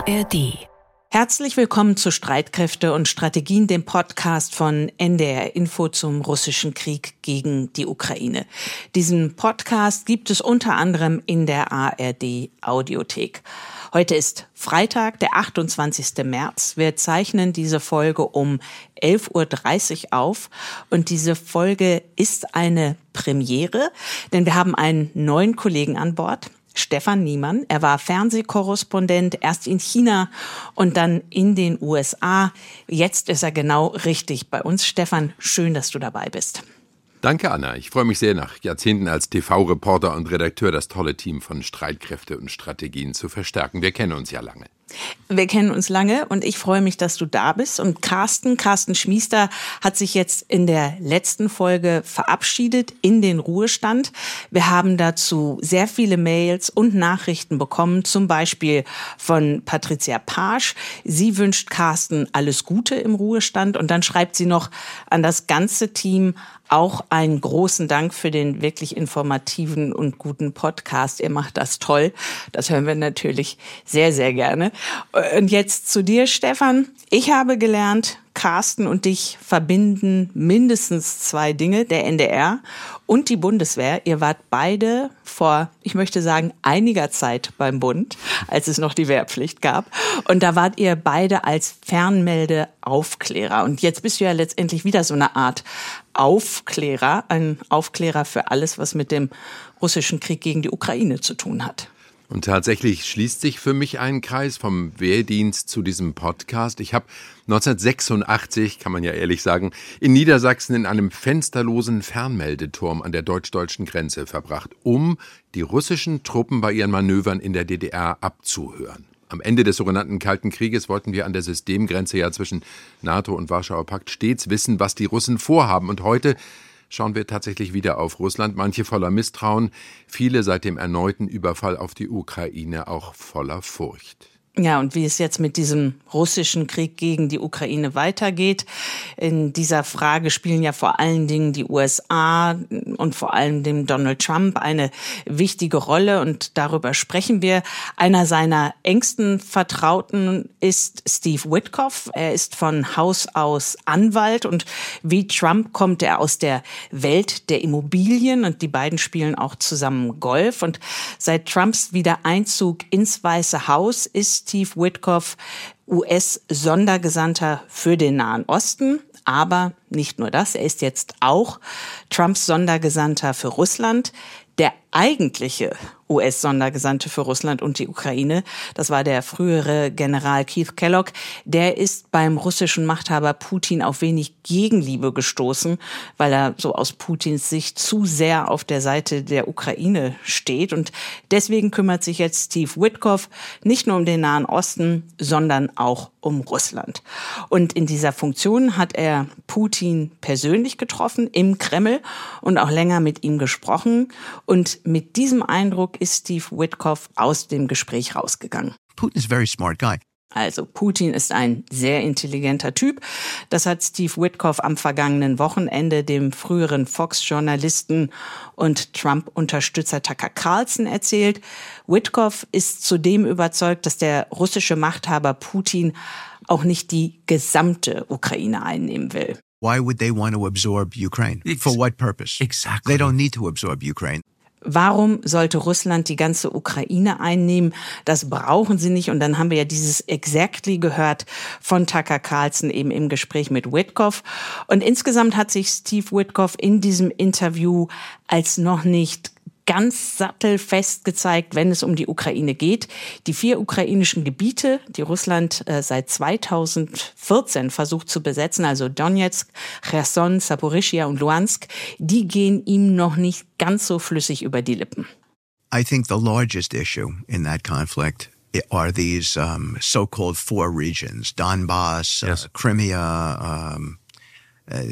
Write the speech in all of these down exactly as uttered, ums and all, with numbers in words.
A R D. Herzlich willkommen zu Streitkräfte und Strategien, dem Podcast von N D R Info zum russischen Krieg gegen die Ukraine. Diesen Podcast gibt es unter anderem in der A R D Audiothek. Heute ist Freitag, der achtundzwanzigsten März. Wir zeichnen diese Folge um elf Uhr dreißig auf und diese Folge ist eine Premiere, denn wir haben einen neuen Kollegen an Bord. Stefan Niemann. Er war Fernsehkorrespondent, erst in China und dann in den U S A. Jetzt ist er genau richtig bei uns. Stefan, schön, dass du dabei bist. Danke, Anna. Ich freue mich sehr, nach Jahrzehnten als T V-Reporter und Redakteur das tolle Team von Streitkräfte und Strategien zu verstärken. Wir kennen uns ja lange. Wir kennen uns lange und ich freue mich, dass du da bist. Und Carsten, Carsten Schmiester hat sich jetzt in der letzten Folge verabschiedet in den Ruhestand. Wir haben dazu sehr viele Mails und Nachrichten bekommen, zum Beispiel von Patricia Pasch. Sie wünscht Carsten alles Gute im Ruhestand und dann schreibt sie noch an das ganze Team auch einen großen Dank für den wirklich informativen und guten Podcast. Ihr macht das toll. Das hören wir natürlich sehr, sehr gerne. Und jetzt zu dir, Stefan. Ich habe gelernt, Carsten und dich verbinden mindestens zwei Dinge, der N D R und die Bundeswehr. Ihr wart beide vor, ich möchte sagen, einiger Zeit beim Bund, als es noch die Wehrpflicht gab. Und da wart ihr beide als Fernmeldeaufklärer. Und jetzt bist du ja letztendlich wieder so eine Art Aufklärer, ein Aufklärer für alles, was mit dem russischen Krieg gegen die Ukraine zu tun hat. Und tatsächlich schließt sich für mich ein Kreis vom Wehrdienst zu diesem Podcast. Ich habe neunzehnhundertsechsundachtzig, kann man ja ehrlich sagen, in Niedersachsen in einem fensterlosen Fernmeldeturm an der deutsch-deutschen Grenze verbracht, um die russischen Truppen bei ihren Manövern in der D D R abzuhören. Am Ende des sogenannten Kalten Krieges wollten wir an der Systemgrenze ja zwischen NATO und Warschauer Pakt stets wissen, was die Russen vorhaben. Und heute schauen wir tatsächlich wieder auf Russland, manche voller Misstrauen, viele seit dem erneuten Überfall auf die Ukraine auch voller Furcht. Ja, und wie es jetzt mit diesem russischen Krieg gegen die Ukraine weitergeht. In dieser Frage spielen ja vor allen Dingen die U S A und vor allem dem Donald Trump eine wichtige Rolle und darüber sprechen wir. Einer seiner engsten Vertrauten ist Steve Witkoff. Er ist von Haus aus Anwalt und wie Trump kommt er aus der Welt der Immobilien und die beiden spielen auch zusammen Golf. Und seit Trumps Wiedereinzug ins Weiße Haus ist Steve Witkoff U S-Sondergesandter für den Nahen Osten. Aber nicht nur das, er ist jetzt auch Trumps Sondergesandter für Russland. Der eigentliche U S-Sondergesandte für Russland und die Ukraine, das war der frühere General Keith Kellogg, der ist beim russischen Machthaber Putin auf wenig Gegenliebe gestoßen, weil er so aus Putins Sicht zu sehr auf der Seite der Ukraine steht. Und deswegen kümmert sich jetzt Steve Witkoff nicht nur um den Nahen Osten, sondern auch um Russland. Und in dieser Funktion hat er Putin persönlich getroffen im Kreml und auch länger mit ihm gesprochen. Und mit diesem Eindruck ist Steve Witkoff aus dem Gespräch rausgegangen. Putin is a very smart guy. Also Putin ist ein sehr intelligenter Typ. Das hat Steve Witkoff am vergangenen Wochenende dem früheren Fox-Journalisten und Trump-Unterstützer Tucker Carlson erzählt. Witkoff ist zudem überzeugt, dass der russische Machthaber Putin auch nicht die gesamte Ukraine einnehmen will. Why would they want to absorb Ukraine? For what purpose? Exactly. They don't need to absorb Ukraine. Warum sollte Russland die ganze Ukraine einnehmen? Das brauchen sie nicht. Und dann haben wir ja dieses Exactly gehört von Tucker Carlson eben im Gespräch mit Witkoff. Und insgesamt hat sich Steve Witkoff in diesem Interview als noch nicht ganz sattelfest gezeigt, wenn es um die Ukraine geht. Die vier ukrainischen Gebiete, die Russland äh, seit zweitausendvierzehn versucht zu besetzen, also Donetsk, Cherson, Saporischschja und Luhansk, die gehen ihm noch nicht ganz so flüssig über die Lippen. I think the largest issue in that conflict are these um, so-called four regions, Donbass, yes. uh, Crimea, um, uh,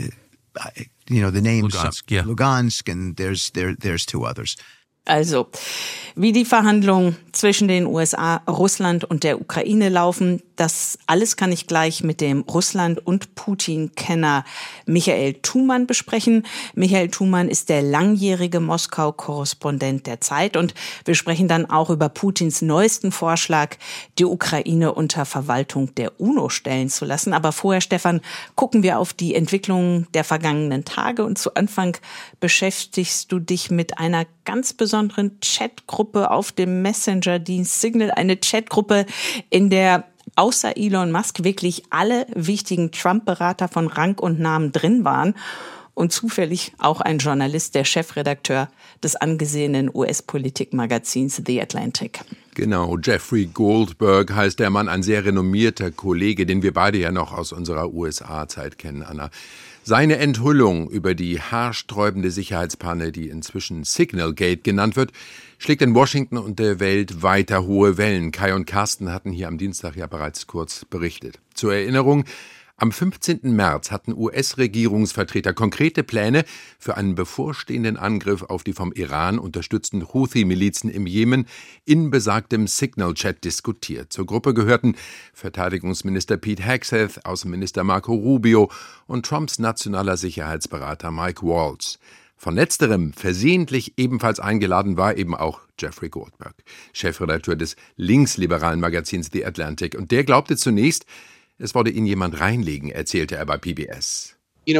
you know, the names, Lugansk, yeah. Lugansk, and there's there there's two others. Also, wie die Verhandlungen zwischen den U S A, Russland und der Ukraine laufen, Das alles kann ich gleich mit dem Russland- und Putin-Kenner Michael Thumann besprechen. Michael Thumann ist der langjährige Moskau-Korrespondent der Zeit und wir sprechen dann auch über Putins neuesten Vorschlag, die Ukraine unter Verwaltung der UNO stellen zu lassen. Aber vorher, Stefan, gucken wir auf die Entwicklung der vergangenen Tage und zu Anfang beschäftigst du dich mit einer ganz besonderen Chatgruppe auf dem Messenger-Dienst Signal, eine Chatgruppe, in der außer Elon Musk wirklich alle wichtigen Trump-Berater von Rang und Namen drin waren und zufällig auch ein Journalist, der Chefredakteur des angesehenen U S-Politikmagazins The Atlantic. Genau, Jeffrey Goldberg heißt der Mann, ein sehr renommierter Kollege, den wir beide ja noch aus unserer U S A-Zeit kennen, Anna. Seine Enthüllung über die haarsträubende Sicherheitspanne, die inzwischen Signalgate genannt wird, schlägt in Washington und der Welt weiter hohe Wellen. Kai und Carsten hatten hier am Dienstag ja bereits kurz berichtet. Zur Erinnerung, am fünfzehnten März hatten U S-Regierungsvertreter konkrete Pläne für einen bevorstehenden Angriff auf die vom Iran unterstützten Houthi-Milizen im Jemen in besagtem Signal-Chat diskutiert. Zur Gruppe gehörten Verteidigungsminister Pete Hegseth, Außenminister Marco Rubio und Trumps nationaler Sicherheitsberater Mike Waltz. Von letzterem versehentlich ebenfalls eingeladen war eben auch Jeffrey Goldberg, Chefredakteur des linksliberalen Magazins The Atlantic. Und der glaubte zunächst, es wollte ihn jemand reinlegen, erzählte er bei P B S.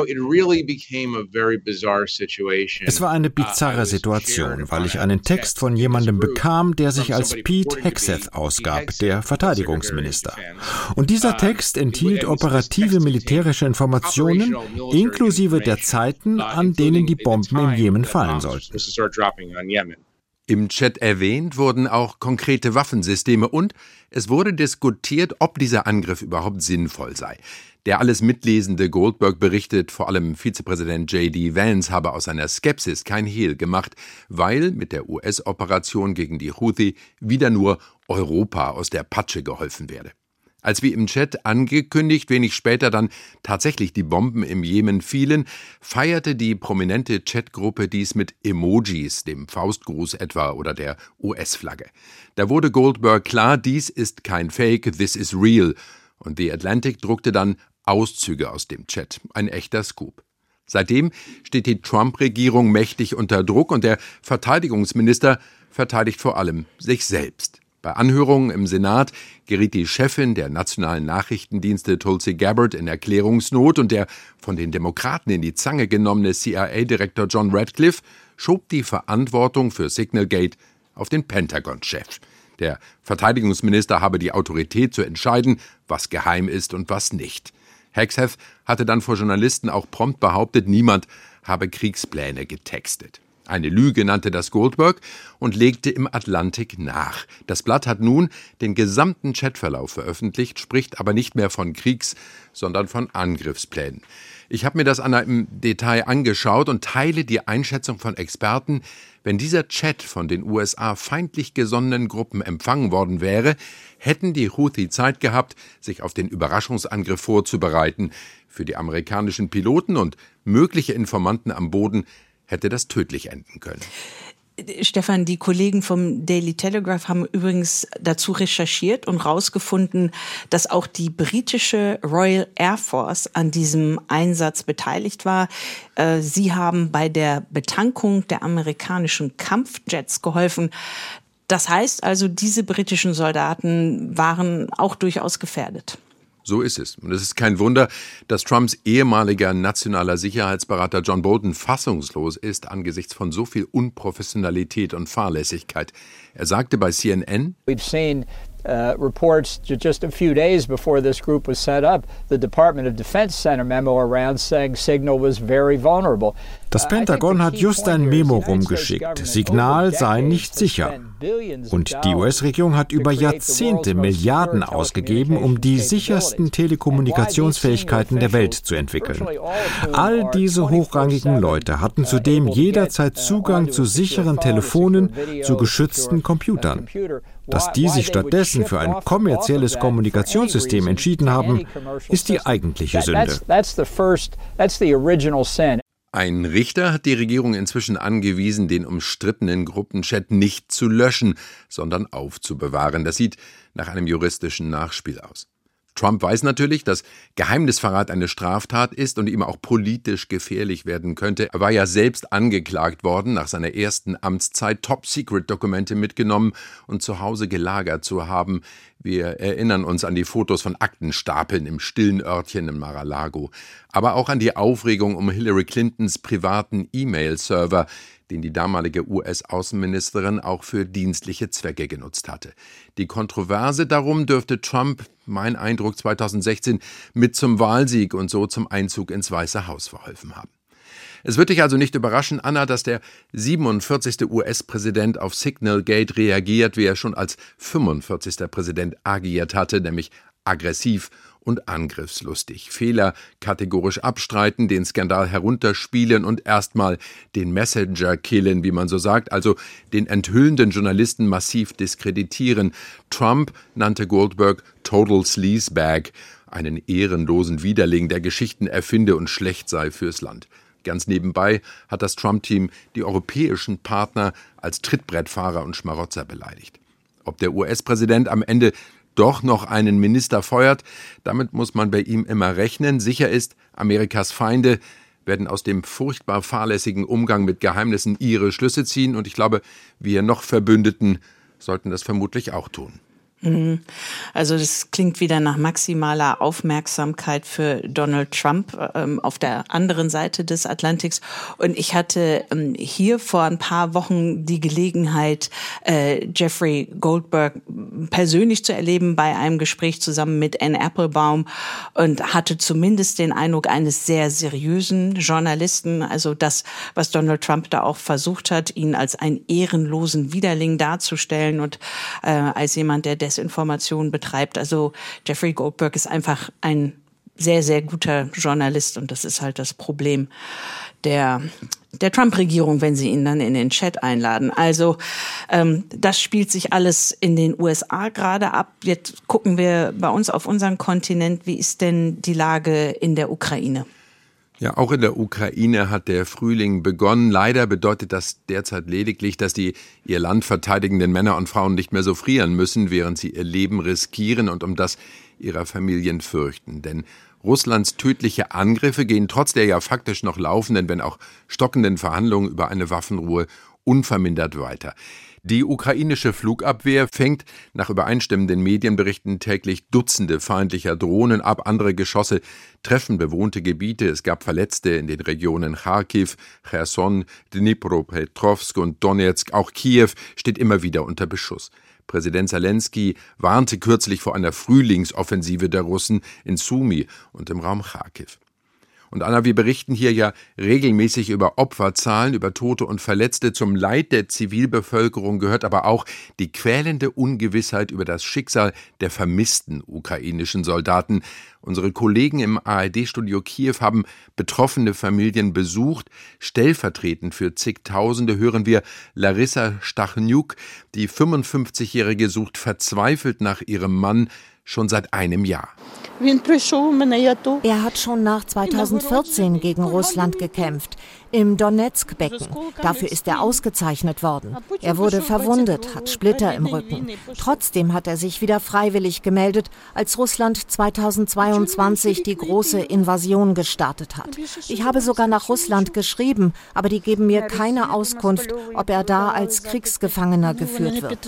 Es war eine bizarre Situation, weil ich einen Text von jemandem bekam, der sich als Pete Hegseth ausgab, der Verteidigungsminister. Und dieser Text enthielt operative militärische Informationen, inklusive der Zeiten, an denen die Bomben im Jemen fallen sollten. Im Chat erwähnt wurden auch konkrete Waffensysteme und es wurde diskutiert, ob dieser Angriff überhaupt sinnvoll sei. Der alles mitlesende Goldberg berichtet, vor allem Vizepräsident J D Vance habe aus seiner Skepsis kein Hehl gemacht, weil mit der U S-Operation gegen die Houthi wieder nur Europa aus der Patsche geholfen werde. Als wie im Chat angekündigt, wenig später dann tatsächlich die Bomben im Jemen fielen, feierte die prominente Chatgruppe dies mit Emojis, dem Faustgruß etwa oder der U S-Flagge. Da wurde Goldberg klar, dies ist kein Fake, this is real. Und The Atlantic druckte dann Auszüge aus dem Chat. Ein echter Scoop. Seitdem steht die Trump-Regierung mächtig unter Druck und der Verteidigungsminister verteidigt vor allem sich selbst. Bei Anhörungen im Senat geriet die Chefin der nationalen Nachrichtendienste Tulsi Gabbard in Erklärungsnot und der von den Demokraten in die Zange genommene C I A-Direktor John Radcliffe schob die Verantwortung für Signalgate auf den Pentagon-Chef. Der Verteidigungsminister habe die Autorität zu entscheiden, was geheim ist und was nicht. Hegseth hatte dann vor Journalisten auch prompt behauptet, niemand habe Kriegspläne getextet. Eine Lüge nannte das Goldberg und legte im Atlantic nach. Das Blatt hat nun den gesamten Chatverlauf veröffentlicht, spricht aber nicht mehr von Kriegs-, sondern von Angriffsplänen. Ich habe mir das Anna im Detail angeschaut und teile die Einschätzung von Experten, wenn dieser Chat von den U S A feindlich gesonnenen Gruppen empfangen worden wäre, hätten die Houthi Zeit gehabt, sich auf den Überraschungsangriff vorzubereiten. Für die amerikanischen Piloten und mögliche Informanten am Boden hätte das tödlich enden können. Stefan, die Kollegen vom Daily Telegraph haben übrigens dazu recherchiert und herausgefunden, dass auch die britische Royal Air Force an diesem Einsatz beteiligt war. Sie haben bei der Betankung der amerikanischen Kampfjets geholfen. Das heißt also, diese britischen Soldaten waren auch durchaus gefährdet. So ist es. Und es ist kein Wunder, dass Trumps ehemaliger nationaler Sicherheitsberater John Bolton fassungslos ist angesichts von so viel Unprofessionalität und Fahrlässigkeit. Er sagte bei C N N: We've seen uh, reports just a few days before this group was set up. The Department of Defense sent a memo around saying Signal was very vulnerable. Das Pentagon hat just ein Memo rumgeschickt. Signal sei nicht sicher. Und die U S-Regierung hat über Jahrzehnte Milliarden ausgegeben, um die sichersten Telekommunikationsfähigkeiten der Welt zu entwickeln. All diese hochrangigen Leute hatten zudem jederzeit Zugang zu sicheren Telefonen, zu geschützten Computern. Dass die sich stattdessen für ein kommerzielles Kommunikationssystem entschieden haben, ist die eigentliche Sünde. Ein Richter hat die Regierung inzwischen angewiesen, den umstrittenen Gruppenchat nicht zu löschen, sondern aufzubewahren. Das sieht nach einem juristischen Nachspiel aus. Trump weiß natürlich, dass Geheimnisverrat eine Straftat ist und ihm auch politisch gefährlich werden könnte. Er war ja selbst angeklagt worden, nach seiner ersten Amtszeit Top-Secret-Dokumente mitgenommen und zu Hause gelagert zu haben. Wir erinnern uns an die Fotos von Aktenstapeln im stillen Örtchen in Mar-a-Lago, aber auch an die Aufregung um Hillary Clintons privaten E-Mail-Server, den die damalige U S-Außenministerin auch für dienstliche Zwecke genutzt hatte. Die Kontroverse darum dürfte Trump, mein Eindruck zweitausendsechzehn, mit zum Wahlsieg und so zum Einzug ins Weiße Haus verholfen haben. Es wird dich also nicht überraschen, Anna, dass der siebenundvierzigste U S-Präsident auf Signalgate reagiert, wie er schon als fünfundvierzigster Präsident agiert hatte, nämlich aggressiv und angriffslustig. Fehler kategorisch abstreiten, den Skandal herunterspielen und erstmal den Messenger killen, wie man so sagt, also den enthüllenden Journalisten massiv diskreditieren. Trump nannte Goldberg Total Sleazebag, einen ehrenlosen Widerling, der Geschichten erfinde und schlecht sei fürs Land. Ganz nebenbei hat das Trump-Team die europäischen Partner als Trittbrettfahrer und Schmarotzer beleidigt. Ob der U S-Präsident am Ende doch noch einen Minister feuert, damit muss man bei ihm immer rechnen. Sicher ist, Amerikas Feinde werden aus dem furchtbar fahrlässigen Umgang mit Geheimnissen ihre Schlüsse ziehen und ich glaube, wir noch Verbündeten sollten das vermutlich auch tun. Also das klingt wieder nach maximaler Aufmerksamkeit für Donald Trump ähm, auf der anderen Seite des Atlantiks. Und ich hatte ähm, hier vor ein paar Wochen die Gelegenheit, äh, Jeffrey Goldberg persönlich zu erleben bei einem Gespräch zusammen mit Ann Applebaum und hatte zumindest den Eindruck eines sehr seriösen Journalisten. Also das, was Donald Trump da auch versucht hat, ihn als einen ehrenlosen Widerling darzustellen und äh, als jemand, der Desinformation betreibt. Also Jeffrey Goldberg ist einfach ein sehr, sehr guter Journalist und das ist halt das Problem der, der Trump-Regierung, wenn sie ihn dann in den Chat einladen. Also ähm, das spielt sich alles in den U S A gerade ab. Jetzt gucken wir bei uns auf unseren Kontinent. Wie ist denn die Lage in der Ukraine? Ja, auch in der Ukraine hat der Frühling begonnen. Leider bedeutet das derzeit lediglich, dass die ihr Land verteidigenden Männer und Frauen nicht mehr so frieren müssen, während sie ihr Leben riskieren und um das ihrer Familien fürchten. Denn Russlands tödliche Angriffe gehen trotz der ja faktisch noch laufenden, wenn auch stockenden Verhandlungen über eine Waffenruhe unvermindert weiter. Die ukrainische Flugabwehr fängt nach übereinstimmenden Medienberichten täglich Dutzende feindlicher Drohnen ab. Andere Geschosse treffen bewohnte Gebiete. Es gab Verletzte in den Regionen Charkiw, Cherson, Dnipropetrovsk und Donetsk. Auch Kiew steht immer wieder unter Beschuss. Präsident Selenskyj warnte kürzlich vor einer Frühlingsoffensive der Russen in Sumy und im Raum Charkiw. Und Anna, wir berichten hier ja regelmäßig über Opferzahlen, über Tote und Verletzte. Zum Leid der Zivilbevölkerung gehört aber auch die quälende Ungewissheit über das Schicksal der vermissten ukrainischen Soldaten. Unsere Kollegen im A R D-Studio Kiew haben betroffene Familien besucht. Stellvertretend für zigtausende hören wir Larissa Stachniuk. Die fünfundfünfzigjährige sucht verzweifelt nach ihrem Mann schon seit einem Jahr. Er hat schon nach zweitausendvierzehn gegen Russland gekämpft, im Donetsk-Becken. Dafür ist er ausgezeichnet worden. Er wurde verwundet, hat Splitter im Rücken. Trotzdem hat er sich wieder freiwillig gemeldet, als Russland zweitausendzweiundzwanzig die große Invasion gestartet hat. Ich habe sogar nach Russland geschrieben, aber die geben mir keine Auskunft, ob er da als Kriegsgefangener geführt wird.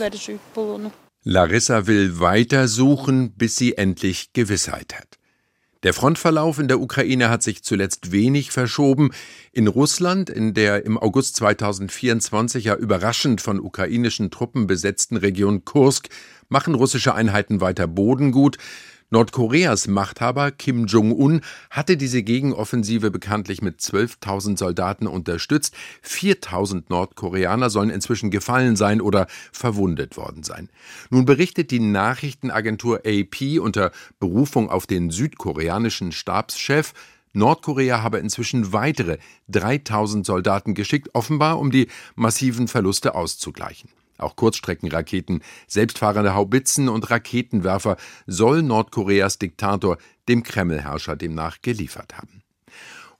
Larissa will weitersuchen, bis sie endlich Gewissheit hat. Der Frontverlauf in der Ukraine hat sich zuletzt wenig verschoben. In Russland, in der im August zweitausendvierundzwanzig ja überraschend von ukrainischen Truppen besetzten Region Kursk, machen russische Einheiten weiter Boden gut. Nordkoreas Machthaber Kim Jong-un hatte diese Gegenoffensive bekanntlich mit zwölftausend Soldaten unterstützt. viertausend Nordkoreaner sollen inzwischen gefallen sein oder verwundet worden sein. Nun berichtet die Nachrichtenagentur A P unter Berufung auf den südkoreanischen Stabschef, Nordkorea habe inzwischen weitere dreitausend Soldaten geschickt, offenbar um die massiven Verluste auszugleichen. Auch Kurzstreckenraketen, selbstfahrende Haubitzen und Raketenwerfer soll Nordkoreas Diktator dem Kreml-Herrscher demnach geliefert haben.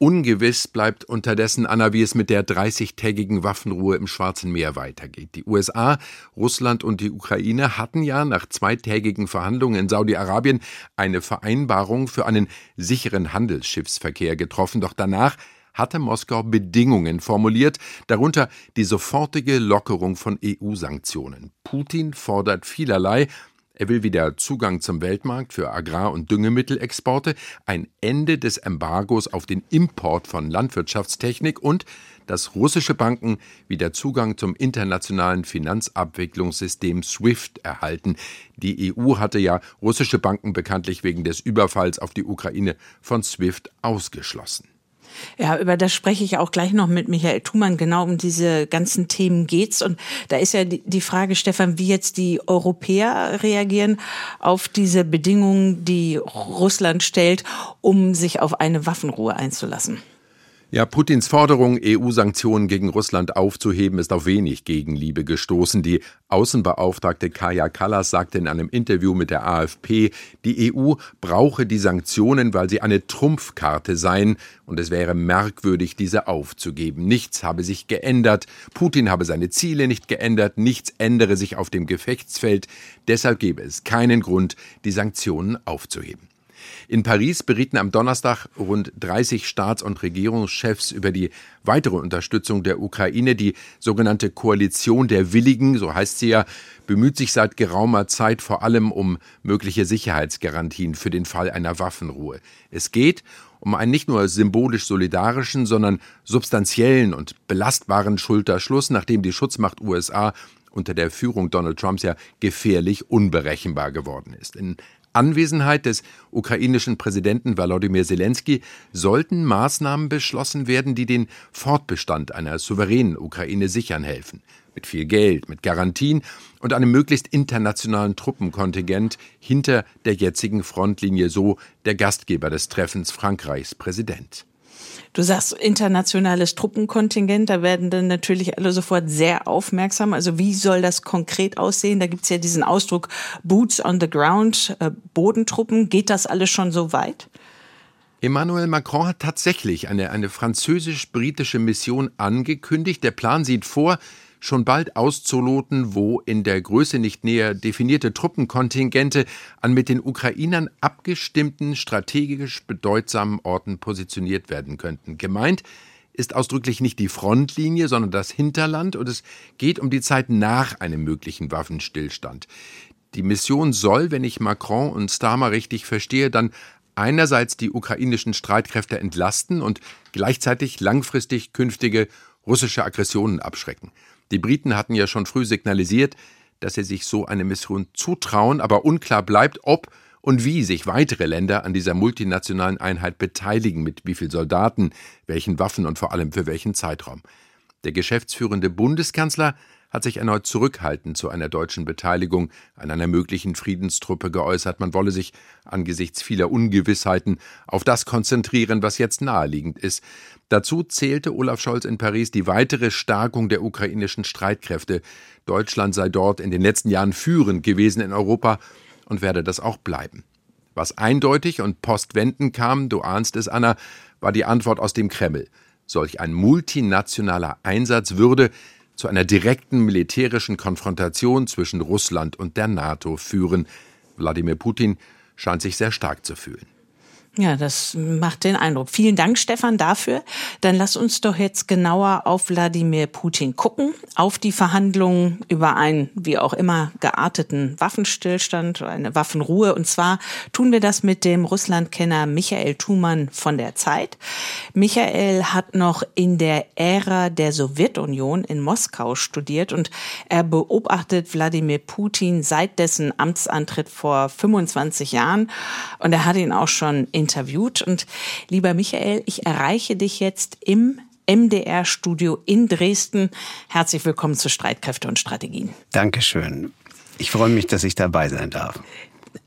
Ungewiss bleibt unterdessen, Anna, wie es mit der dreißigtägigen Waffenruhe im Schwarzen Meer weitergeht. Die U S A, Russland und die Ukraine hatten ja nach zweitägigen Verhandlungen in Saudi-Arabien eine Vereinbarung für einen sicheren Handelsschiffsverkehr getroffen. Doch danach hatte Moskau Bedingungen formuliert, darunter die sofortige Lockerung von E U-Sanktionen. Putin fordert vielerlei. Er will wieder Zugang zum Weltmarkt für Agrar- und Düngemittelexporte, ein Ende des Embargos auf den Import von Landwirtschaftstechnik und dass russische Banken wieder Zugang zum internationalen Finanzabwicklungssystem SWIFT erhalten. Die E U hatte ja russische Banken bekanntlich wegen des Überfalls auf die Ukraine von SWIFT ausgeschlossen. Ja, über das spreche ich auch gleich noch mit Michael Thumann. Genau um diese ganzen Themen geht's. Und da ist ja die Frage, Stefan, wie jetzt die Europäer reagieren auf diese Bedingungen, die Russland stellt, um sich auf eine Waffenruhe einzulassen. Ja, Putins Forderung, E U-Sanktionen gegen Russland aufzuheben, ist auf wenig Gegenliebe gestoßen. Die Außenbeauftragte Kaja Kallas sagte in einem Interview mit der A F P, die E U brauche die Sanktionen, weil sie eine Trumpfkarte seien und es wäre merkwürdig, diese aufzugeben. Nichts habe sich geändert, Putin habe seine Ziele nicht geändert, nichts ändere sich auf dem Gefechtsfeld, deshalb gebe es keinen Grund, die Sanktionen aufzuheben. In Paris berieten am Donnerstag rund dreißig Staats- und Regierungschefs über die weitere Unterstützung der Ukraine. Die sogenannte Koalition der Willigen, so heißt sie ja, bemüht sich seit geraumer Zeit vor allem um mögliche Sicherheitsgarantien für den Fall einer Waffenruhe. Es geht um einen nicht nur symbolisch solidarischen, sondern substanziellen und belastbaren Schulterschluss, nachdem die Schutzmacht U S A unter der Führung Donald Trumps ja gefährlich unberechenbar geworden ist. In Anwesenheit des ukrainischen Präsidenten Volodymyr Zelensky sollten Maßnahmen beschlossen werden, die den Fortbestand einer souveränen Ukraine sichern helfen. Mit viel Geld, mit Garantien und einem möglichst internationalen Truppenkontingent hinter der jetzigen Frontlinie, so der Gastgeber des Treffens, Frankreichs Präsident. Du sagst internationales Truppenkontingent, da werden dann natürlich alle sofort sehr aufmerksam. Also wie soll das konkret aussehen? Da gibt's ja diesen Ausdruck Boots on the ground, äh, Bodentruppen. Geht das alles schon so weit? Emmanuel Macron hat tatsächlich eine, eine französisch-britische Mission angekündigt. Der Plan sieht vor, schon bald auszuloten, wo in der Größe nicht näher definierte Truppenkontingente an mit den Ukrainern abgestimmten, strategisch bedeutsamen Orten positioniert werden könnten. Gemeint ist ausdrücklich nicht die Frontlinie, sondern das Hinterland, und es geht um die Zeit nach einem möglichen Waffenstillstand. Die Mission soll, wenn ich Macron und Starmer richtig verstehe, dann einerseits die ukrainischen Streitkräfte entlasten und gleichzeitig langfristig künftige russische Aggressionen abschrecken. Die Briten hatten ja schon früh signalisiert, dass sie sich so eine Mission zutrauen, aber unklar bleibt, ob und wie sich weitere Länder an dieser multinationalen Einheit beteiligen, mit wie vielen Soldaten, welchen Waffen und vor allem für welchen Zeitraum. Der geschäftsführende Bundeskanzler hat sich erneut zurückhaltend zu einer deutschen Beteiligung an einer möglichen Friedenstruppe geäußert. Man wolle sich angesichts vieler Ungewissheiten auf das konzentrieren, was jetzt naheliegend ist. Dazu zählte Olaf Scholz in Paris die weitere Stärkung der ukrainischen Streitkräfte. Deutschland sei dort in den letzten Jahren führend gewesen in Europa und werde das auch bleiben. Was eindeutig und postwendend kam, du ahnst es, Anna, war die Antwort aus dem Kreml. Solch ein multinationaler Einsatz würde zu einer direkten militärischen Konfrontation zwischen Russland und der NATO führen. Wladimir Putin scheint sich sehr stark zu fühlen. Ja, das macht den Eindruck. Vielen Dank, Stefan, dafür. Dann lass uns doch jetzt genauer auf Wladimir Putin gucken, auf die Verhandlungen über einen, wie auch immer, gearteten Waffenstillstand, eine Waffenruhe. Und zwar tun wir das mit dem Russlandkenner Michael Thumann von der Zeit. Michael hat noch in der Ära der Sowjetunion in Moskau studiert und er beobachtet Wladimir Putin seit dessen Amtsantritt vor fünfundzwanzig Jahren. Und er hat ihn auch schon interviewt. Und lieber Michael, ich erreiche dich jetzt im M D R-Studio in Dresden. Herzlich willkommen zu Streitkräfte und Strategien. Dankeschön. Ich freue mich, dass ich dabei sein darf.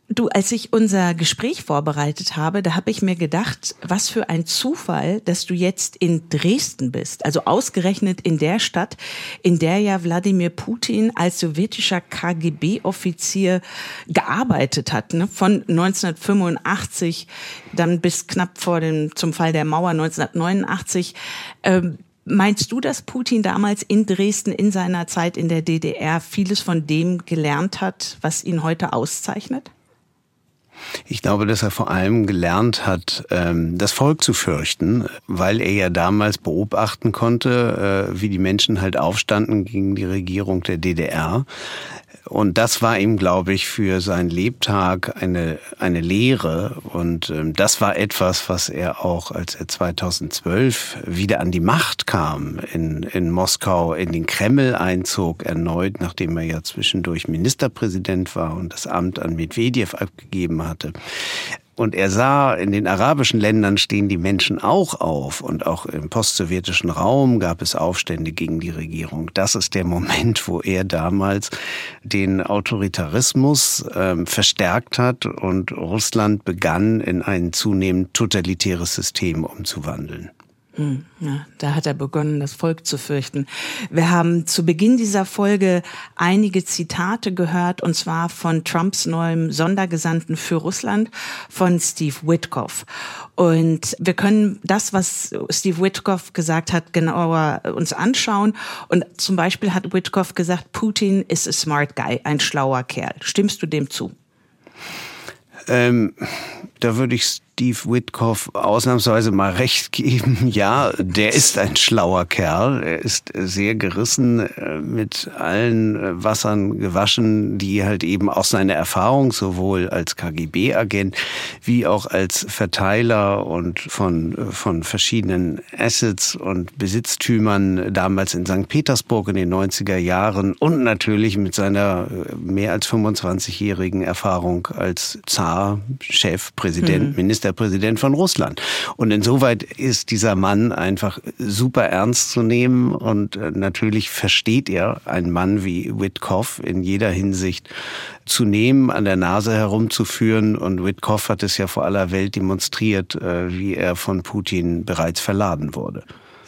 Du, als ich unser Gespräch vorbereitet habe, da habe ich mir gedacht, was für ein Zufall, dass du jetzt in Dresden bist. Also ausgerechnet in der Stadt, in der ja Wladimir Putin als sowjetischer K G B-Offizier gearbeitet hat, ne? Von neunzehnhundertfünfundachtzig dann bis knapp vor dem, zum Fall der Mauer neunzehnhundertneunundachtzig. Ähm, Meinst du, dass Putin damals in Dresden in seiner Zeit in der D D R vieles von dem gelernt hat, was ihn heute auszeichnet? Ich glaube, dass er vor allem gelernt hat, das Volk zu fürchten, weil er ja damals beobachten konnte, wie die Menschen halt aufstanden gegen die Regierung der D D R. Und das war ihm, glaube ich, für seinen Lebtag eine eine Lehre. Und ähm, das war etwas, was er auch, als er zweitausendzwölf wieder an die Macht kam, in in Moskau, in den Kreml einzog, erneut, nachdem er ja zwischendurch Ministerpräsident war und das Amt an Medwedew abgegeben hatte. Und er sah, in den arabischen Ländern stehen die Menschen auch auf. Und auch im postsowjetischen Raum gab es Aufstände gegen die Regierung. Das ist der Moment, wo er damals den Autoritarismus ähm, verstärkt hat und Russland begann, in ein zunehmend totalitäres System umzuwandeln. Ja, da hat er begonnen, das Volk zu fürchten. Wir haben zu Beginn dieser Folge einige Zitate gehört, und zwar von Trumps neuem Sondergesandten für Russland, von Steve Witkoff. Und wir können das, was Steve Witkoff gesagt hat, genauer uns anschauen. Und zum Beispiel hat Witkoff gesagt, Putin is a smart guy, ein schlauer Kerl. Stimmst du dem zu? Ähm, da würde ich Steve Witkoff ausnahmsweise mal recht geben. Ja, der ist ein schlauer Kerl. Er ist sehr gerissen, mit allen Wassern gewaschen, die halt eben auch seine Erfahrung sowohl als K G B-Agent wie auch als Verteiler und von von verschiedenen Assets und Besitztümern damals in Sankt Petersburg in den neunziger Jahren und natürlich mit seiner mehr als fünfundzwanzigjährigen Erfahrung als Zar, Chef, Präsident, mhm. Ministerpräsident von Russland. Und insoweit ist dieser Mann einfach super ernst zu nehmen und natürlich versteht er einen Mann wie Witkoff in jeder Hinsicht zu nehmen, an der Nase herumzuführen, und Witkoff hat es ja vor aller Welt demonstriert, wie er von Putin bereits verladen wurde.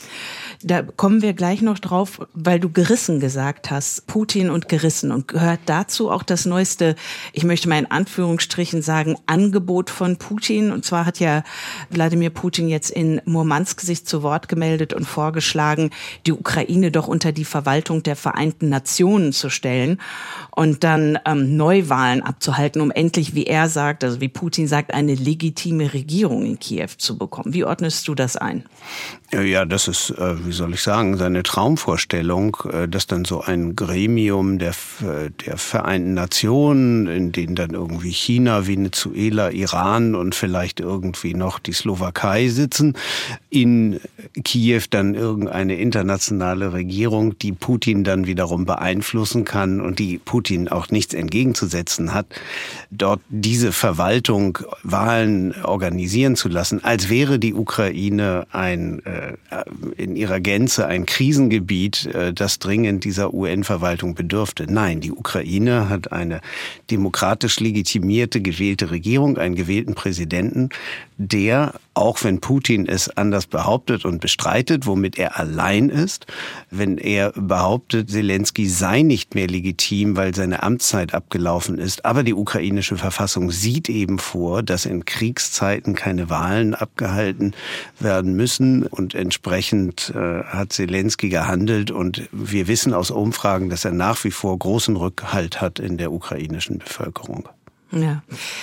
Da kommen wir gleich noch drauf, weil du gerissen gesagt hast, Putin und gerissen. Und gehört dazu auch das neueste, ich möchte mal in Anführungsstrichen sagen, Angebot von Putin. Und zwar hat ja Wladimir Putin jetzt in Murmansk sich zu Wort gemeldet und vorgeschlagen, die Ukraine doch unter die Verwaltung der Vereinten Nationen zu stellen und dann ähm, Neuwahlen abzuhalten, um endlich, wie er sagt, also wie Putin sagt, eine legitime Regierung in Kiew zu bekommen. Wie ordnest du das ein? Ja, das ist, wie soll ich sagen, seine Traumvorstellung, dass dann so ein Gremium der, der Vereinten Nationen, in denen dann irgendwie China, Venezuela, Iran und vielleicht irgendwie noch die Slowakei sitzen, in Kiew dann irgendeine internationale Regierung, die Putin dann wiederum beeinflussen kann und die Putin auch nichts entgegenzusetzen hat, dort diese Verwaltung, Wahlen organisieren zu lassen, als wäre die Ukraine ein in ihrer Gänze ein Krisengebiet, das dringend dieser U N-Verwaltung bedürfte. Nein, die Ukraine hat eine demokratisch legitimierte, gewählte Regierung, einen gewählten Präsidenten, der, auch wenn Putin es anders behauptet und bestreitet, womit er allein ist, wenn er behauptet, Zelensky sei nicht mehr legitim, weil seine Amtszeit abgelaufen ist, aber die ukrainische Verfassung sieht eben vor, dass in Kriegszeiten keine Wahlen abgehalten werden müssen, und entsprechend äh, hat Zelensky gehandelt, und wir wissen aus Umfragen, dass er nach wie vor großen Rückhalt hat in der ukrainischen Bevölkerung. Ja.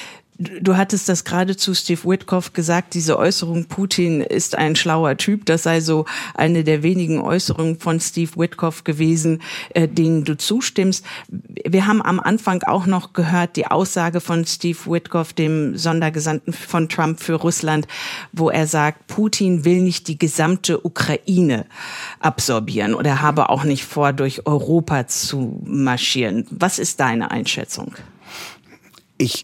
Du hattest das gerade zu Steve Witkoff gesagt, diese Äußerung, Putin ist ein schlauer Typ, das sei so eine der wenigen Äußerungen von Steve Witkoff gewesen, äh, denen du zustimmst. Wir haben am Anfang auch noch gehört die Aussage von Steve Witkoff, dem Sondergesandten von Trump für Russland, wo er sagt, Putin will nicht die gesamte Ukraine absorbieren oder habe auch nicht vor, durch Europa zu marschieren. Was ist deine Einschätzung? Ich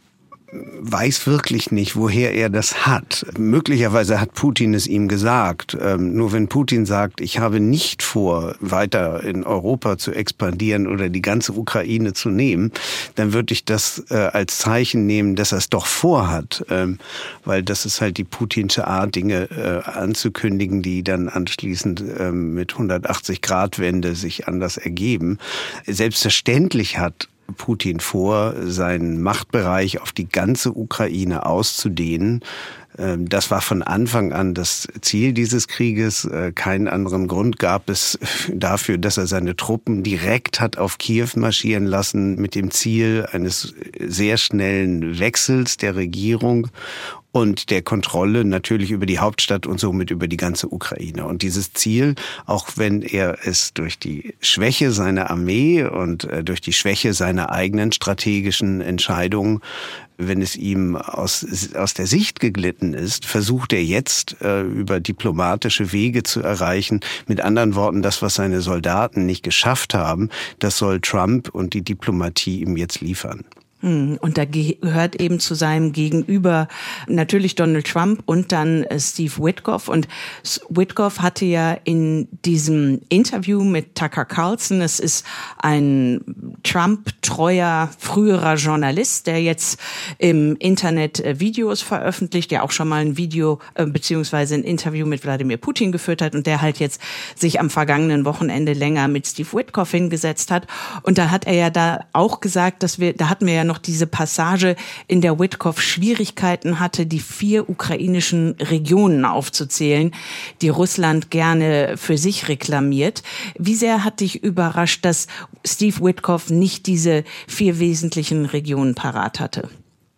weiß wirklich nicht, woher er das hat. Möglicherweise hat Putin es ihm gesagt. Ähm, nur wenn Putin sagt, ich habe nicht vor, weiter in Europa zu expandieren oder die ganze Ukraine zu nehmen, dann würde ich das äh, als Zeichen nehmen, dass er es doch vorhat. Ähm, weil das ist halt die putinsche Art, Dinge äh, anzukündigen, die dann anschließend äh, mit hundertachtzig-Grad-Wende sich anders ergeben. Selbstverständlich hat Putin vor, seinen Machtbereich auf die ganze Ukraine auszudehnen. Das war von Anfang an das Ziel dieses Krieges. Keinen anderen Grund gab es dafür, dass er seine Truppen direkt hat auf Kiew marschieren lassen, mit dem Ziel eines sehr schnellen Wechsels der Regierung und der Kontrolle natürlich über die Hauptstadt und somit über die ganze Ukraine. Und dieses Ziel, auch wenn er es durch die Schwäche seiner Armee und durch die Schwäche seiner eigenen strategischen Entscheidungen, wenn es ihm aus, aus der Sicht geglitten ist, versucht er jetzt äh, über diplomatische Wege zu erreichen. Mit anderen Worten, das, was seine Soldaten nicht geschafft haben, das soll Trump und die Diplomatie ihm jetzt liefern. Und da gehört eben zu seinem Gegenüber natürlich Donald Trump und dann Steve Witkoff. Und Witkoff hatte ja in diesem Interview mit Tucker Carlson, es ist ein Trump-treuer früherer Journalist, der jetzt im Internet Videos veröffentlicht, der auch schon mal ein Video äh, beziehungsweise ein Interview mit Wladimir Putin geführt hat und der halt jetzt sich am vergangenen Wochenende länger mit Steve Witkoff hingesetzt hat. Und da hat er ja da auch gesagt, dass wir, da hatten wir ja noch diese Passage, in der Witkoff Schwierigkeiten hatte, die vier ukrainischen Regionen aufzuzählen, die Russland gerne für sich reklamiert. Wie sehr hat dich überrascht, dass Steve Witkoff nicht diese vier wesentlichen Regionen parat hatte?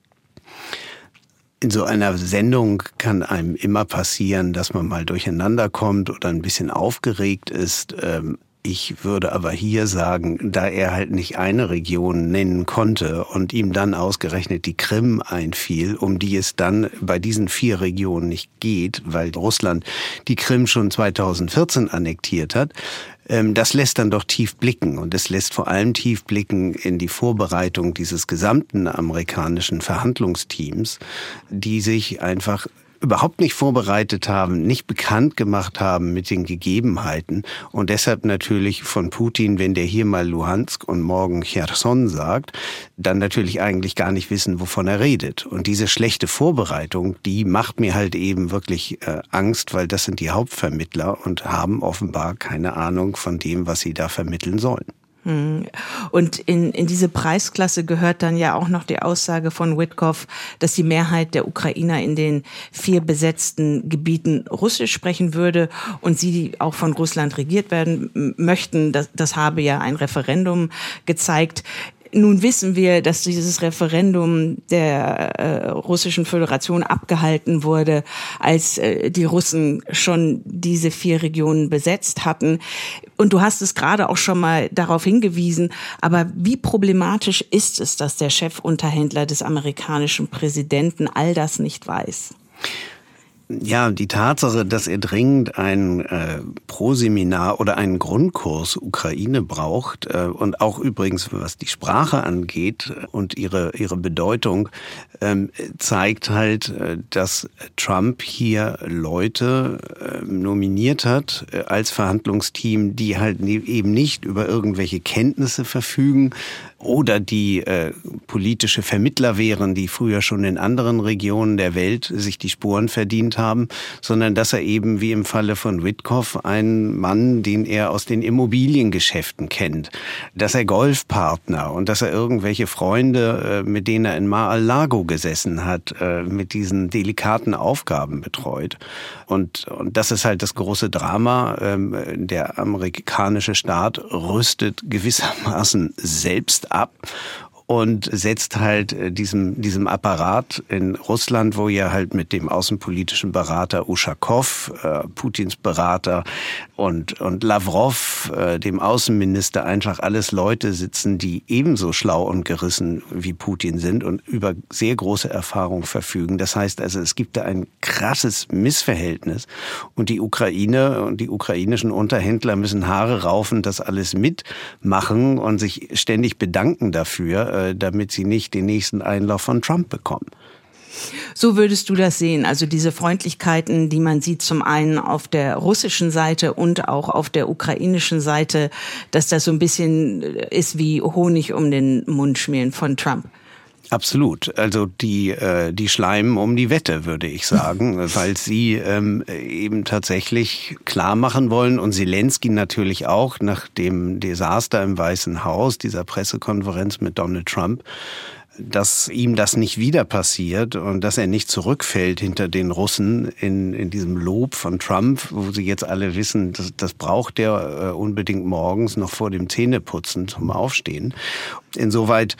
In so einer Sendung kann einem immer passieren, dass man mal durcheinander kommt oder ein bisschen aufgeregt ist. Ich würde aber hier sagen, da er halt nicht eine Region nennen konnte und ihm dann ausgerechnet die Krim einfiel, um die es dann bei diesen vier Regionen nicht geht, weil Russland die Krim schon zweitausendvierzehn annektiert hat, das lässt dann doch tief blicken. Und es lässt vor allem tief blicken in die Vorbereitung dieses gesamten amerikanischen Verhandlungsteams, die sich einfach überhaupt nicht vorbereitet haben, nicht bekannt gemacht haben mit den Gegebenheiten und deshalb natürlich von Putin, wenn der hier mal Luhansk und morgen Cherson sagt, dann natürlich eigentlich gar nicht wissen, wovon er redet. Und diese schlechte Vorbereitung, die macht mir halt eben wirklich äh, Angst, weil das sind die Hauptvermittler und haben offenbar keine Ahnung von dem, was sie da vermitteln sollen. Und in, in diese Preisklasse gehört dann ja auch noch die Aussage von Witkoff, dass die Mehrheit der Ukrainer in den vier besetzten Gebieten Russisch sprechen würde und sie auch von Russland regiert werden möchten. Das, das habe ja ein Referendum gezeigt. Nun wissen wir, dass dieses Referendum der äh, Russischen Föderation abgehalten wurde, als äh, die Russen schon diese vier Regionen besetzt hatten. Und du hast es gerade auch schon mal darauf hingewiesen, aber wie problematisch ist es, dass der Chefunterhändler des amerikanischen Präsidenten all das nicht weiß? Ja, die Tatsache, dass er dringend ein äh, Proseminar oder einen Grundkurs Ukraine braucht äh, und auch übrigens, was die Sprache angeht und ihre ihre Bedeutung, ähm, zeigt halt, äh, dass Trump hier Leute äh, nominiert hat äh, als Verhandlungsteam, die halt ne- eben nicht über irgendwelche Kenntnisse verfügen oder die äh, politische Vermittler wären, die früher schon in anderen Regionen der Welt sich die Sporen verdient haben, sondern dass er eben wie im Falle von Witkoff ein Mann, den er aus den Immobiliengeschäften kennt, dass er Golfpartner und dass er irgendwelche Freunde, äh, mit denen er in Mar-a-Lago gesessen hat, äh, mit diesen delikaten Aufgaben betreut. Und, und das ist halt das große Drama. Ähm, der amerikanische Staat rüstet gewissermaßen selbst ab und setzt halt diesem diesem Apparat in Russland, wo ja halt mit dem außenpolitischen Berater Uschakow, äh, Putins Berater und und Lavrov, äh, dem Außenminister, einfach alles Leute sitzen, die ebenso schlau und gerissen wie Putin sind und über sehr große Erfahrung verfügen. Das heißt also, es gibt da ein krasses Missverhältnis und die Ukraine und die ukrainischen Unterhändler müssen Haare raufen, das alles mitmachen und sich ständig bedanken dafür, äh, damit sie nicht den nächsten Einlauf von Trump bekommen. So würdest du das sehen, also diese Freundlichkeiten, die man sieht, zum einen auf der russischen Seite und auch auf der ukrainischen Seite, dass das so ein bisschen ist wie Honig um den Mund schmieren von Trump. Absolut. Also die äh, die schleimen um die Wette, würde ich sagen, weil sie ähm, eben tatsächlich klar machen wollen und Zelensky natürlich auch nach dem Desaster im Weißen Haus, dieser Pressekonferenz mit Donald Trump, dass ihm das nicht wieder passiert und dass er nicht zurückfällt hinter den Russen in, in diesem Lob von Trump, wo sie jetzt alle wissen, das, das braucht er unbedingt morgens noch vor dem Zähneputzen zum Aufstehen. Insoweit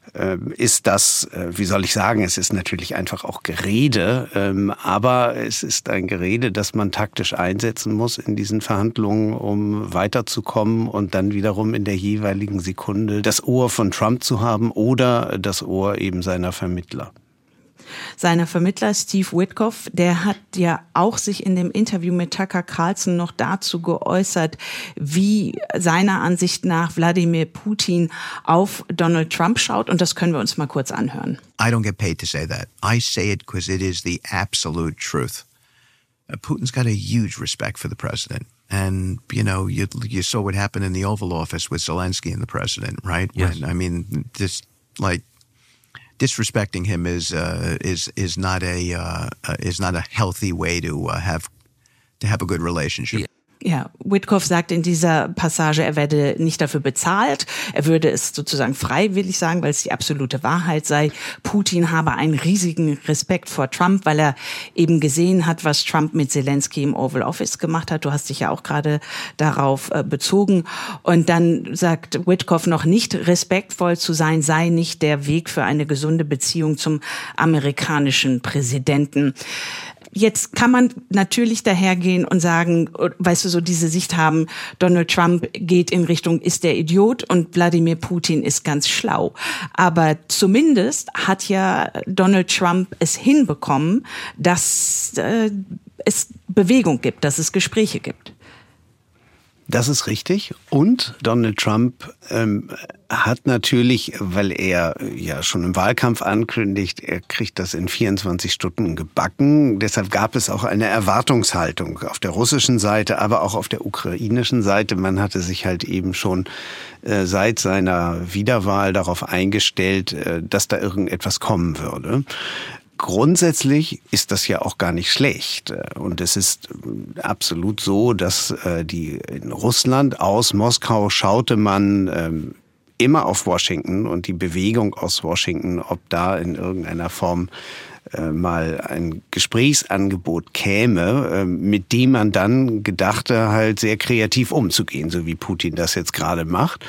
ist das, wie soll ich sagen, es ist natürlich einfach auch Gerede, aber es ist ein Gerede, das man taktisch einsetzen muss in diesen Verhandlungen, um weiterzukommen und dann wiederum in der jeweiligen Sekunde das Ohr von Trump zu haben oder das Ohr eben seiner Vermittler. Seiner Vermittler Steve Witkoff, der hat ja auch sich in dem Interview mit Tucker Carlson noch dazu geäußert, wie seiner Ansicht nach Wladimir Putin auf Donald Trump schaut. Und das können wir uns mal kurz anhören. I don't get paid to say that. I say it because it is the absolute truth. Uh, Putin's got a huge respect for the president. And, you know, you, you saw what happened in the Oval Office with Zelensky and the president, right? Yes. When, I mean, just like... disrespecting him is uh, is is not a uh, uh, is not a healthy way to uh, have to have a good relationship. Yeah. Ja, Witkoff sagt in dieser Passage, er werde nicht dafür bezahlt. Er würde es sozusagen freiwillig sagen, weil es die absolute Wahrheit sei. Putin habe einen riesigen Respekt vor Trump, weil er eben gesehen hat, was Trump mit Zelensky im Oval Office gemacht hat. Du hast dich ja auch gerade darauf äh, bezogen. Und dann sagt Witkoff noch, nicht respektvoll zu sein, sei nicht der Weg für eine gesunde Beziehung zum amerikanischen Präsidenten. Jetzt kann man natürlich dahergehen und sagen, weißt du, so diese Sicht haben, Donald Trump geht in Richtung, ist der Idiot und Wladimir Putin ist ganz schlau. Aber zumindest hat ja Donald Trump es hinbekommen, dass äh, es Bewegung gibt, dass es Gespräche gibt. Das ist richtig. Und Donald Trump ähm, hat natürlich, weil er ja schon im Wahlkampf ankündigt, er kriegt das in vierundzwanzig Stunden gebacken. Deshalb gab es auch eine Erwartungshaltung auf der russischen Seite, aber auch auf der ukrainischen Seite. Man hatte sich halt eben schon äh, seit seiner Wiederwahl darauf eingestellt, äh, dass da irgendetwas kommen würde. Grundsätzlich ist das ja auch gar nicht schlecht. Und es ist absolut so, dass die in Russland aus Moskau schaute man immer auf Washington und die Bewegung aus Washington, ob da in irgendeiner Form mal ein Gesprächsangebot käme, mit dem man dann gedachte, halt sehr kreativ umzugehen, so wie Putin das jetzt gerade macht.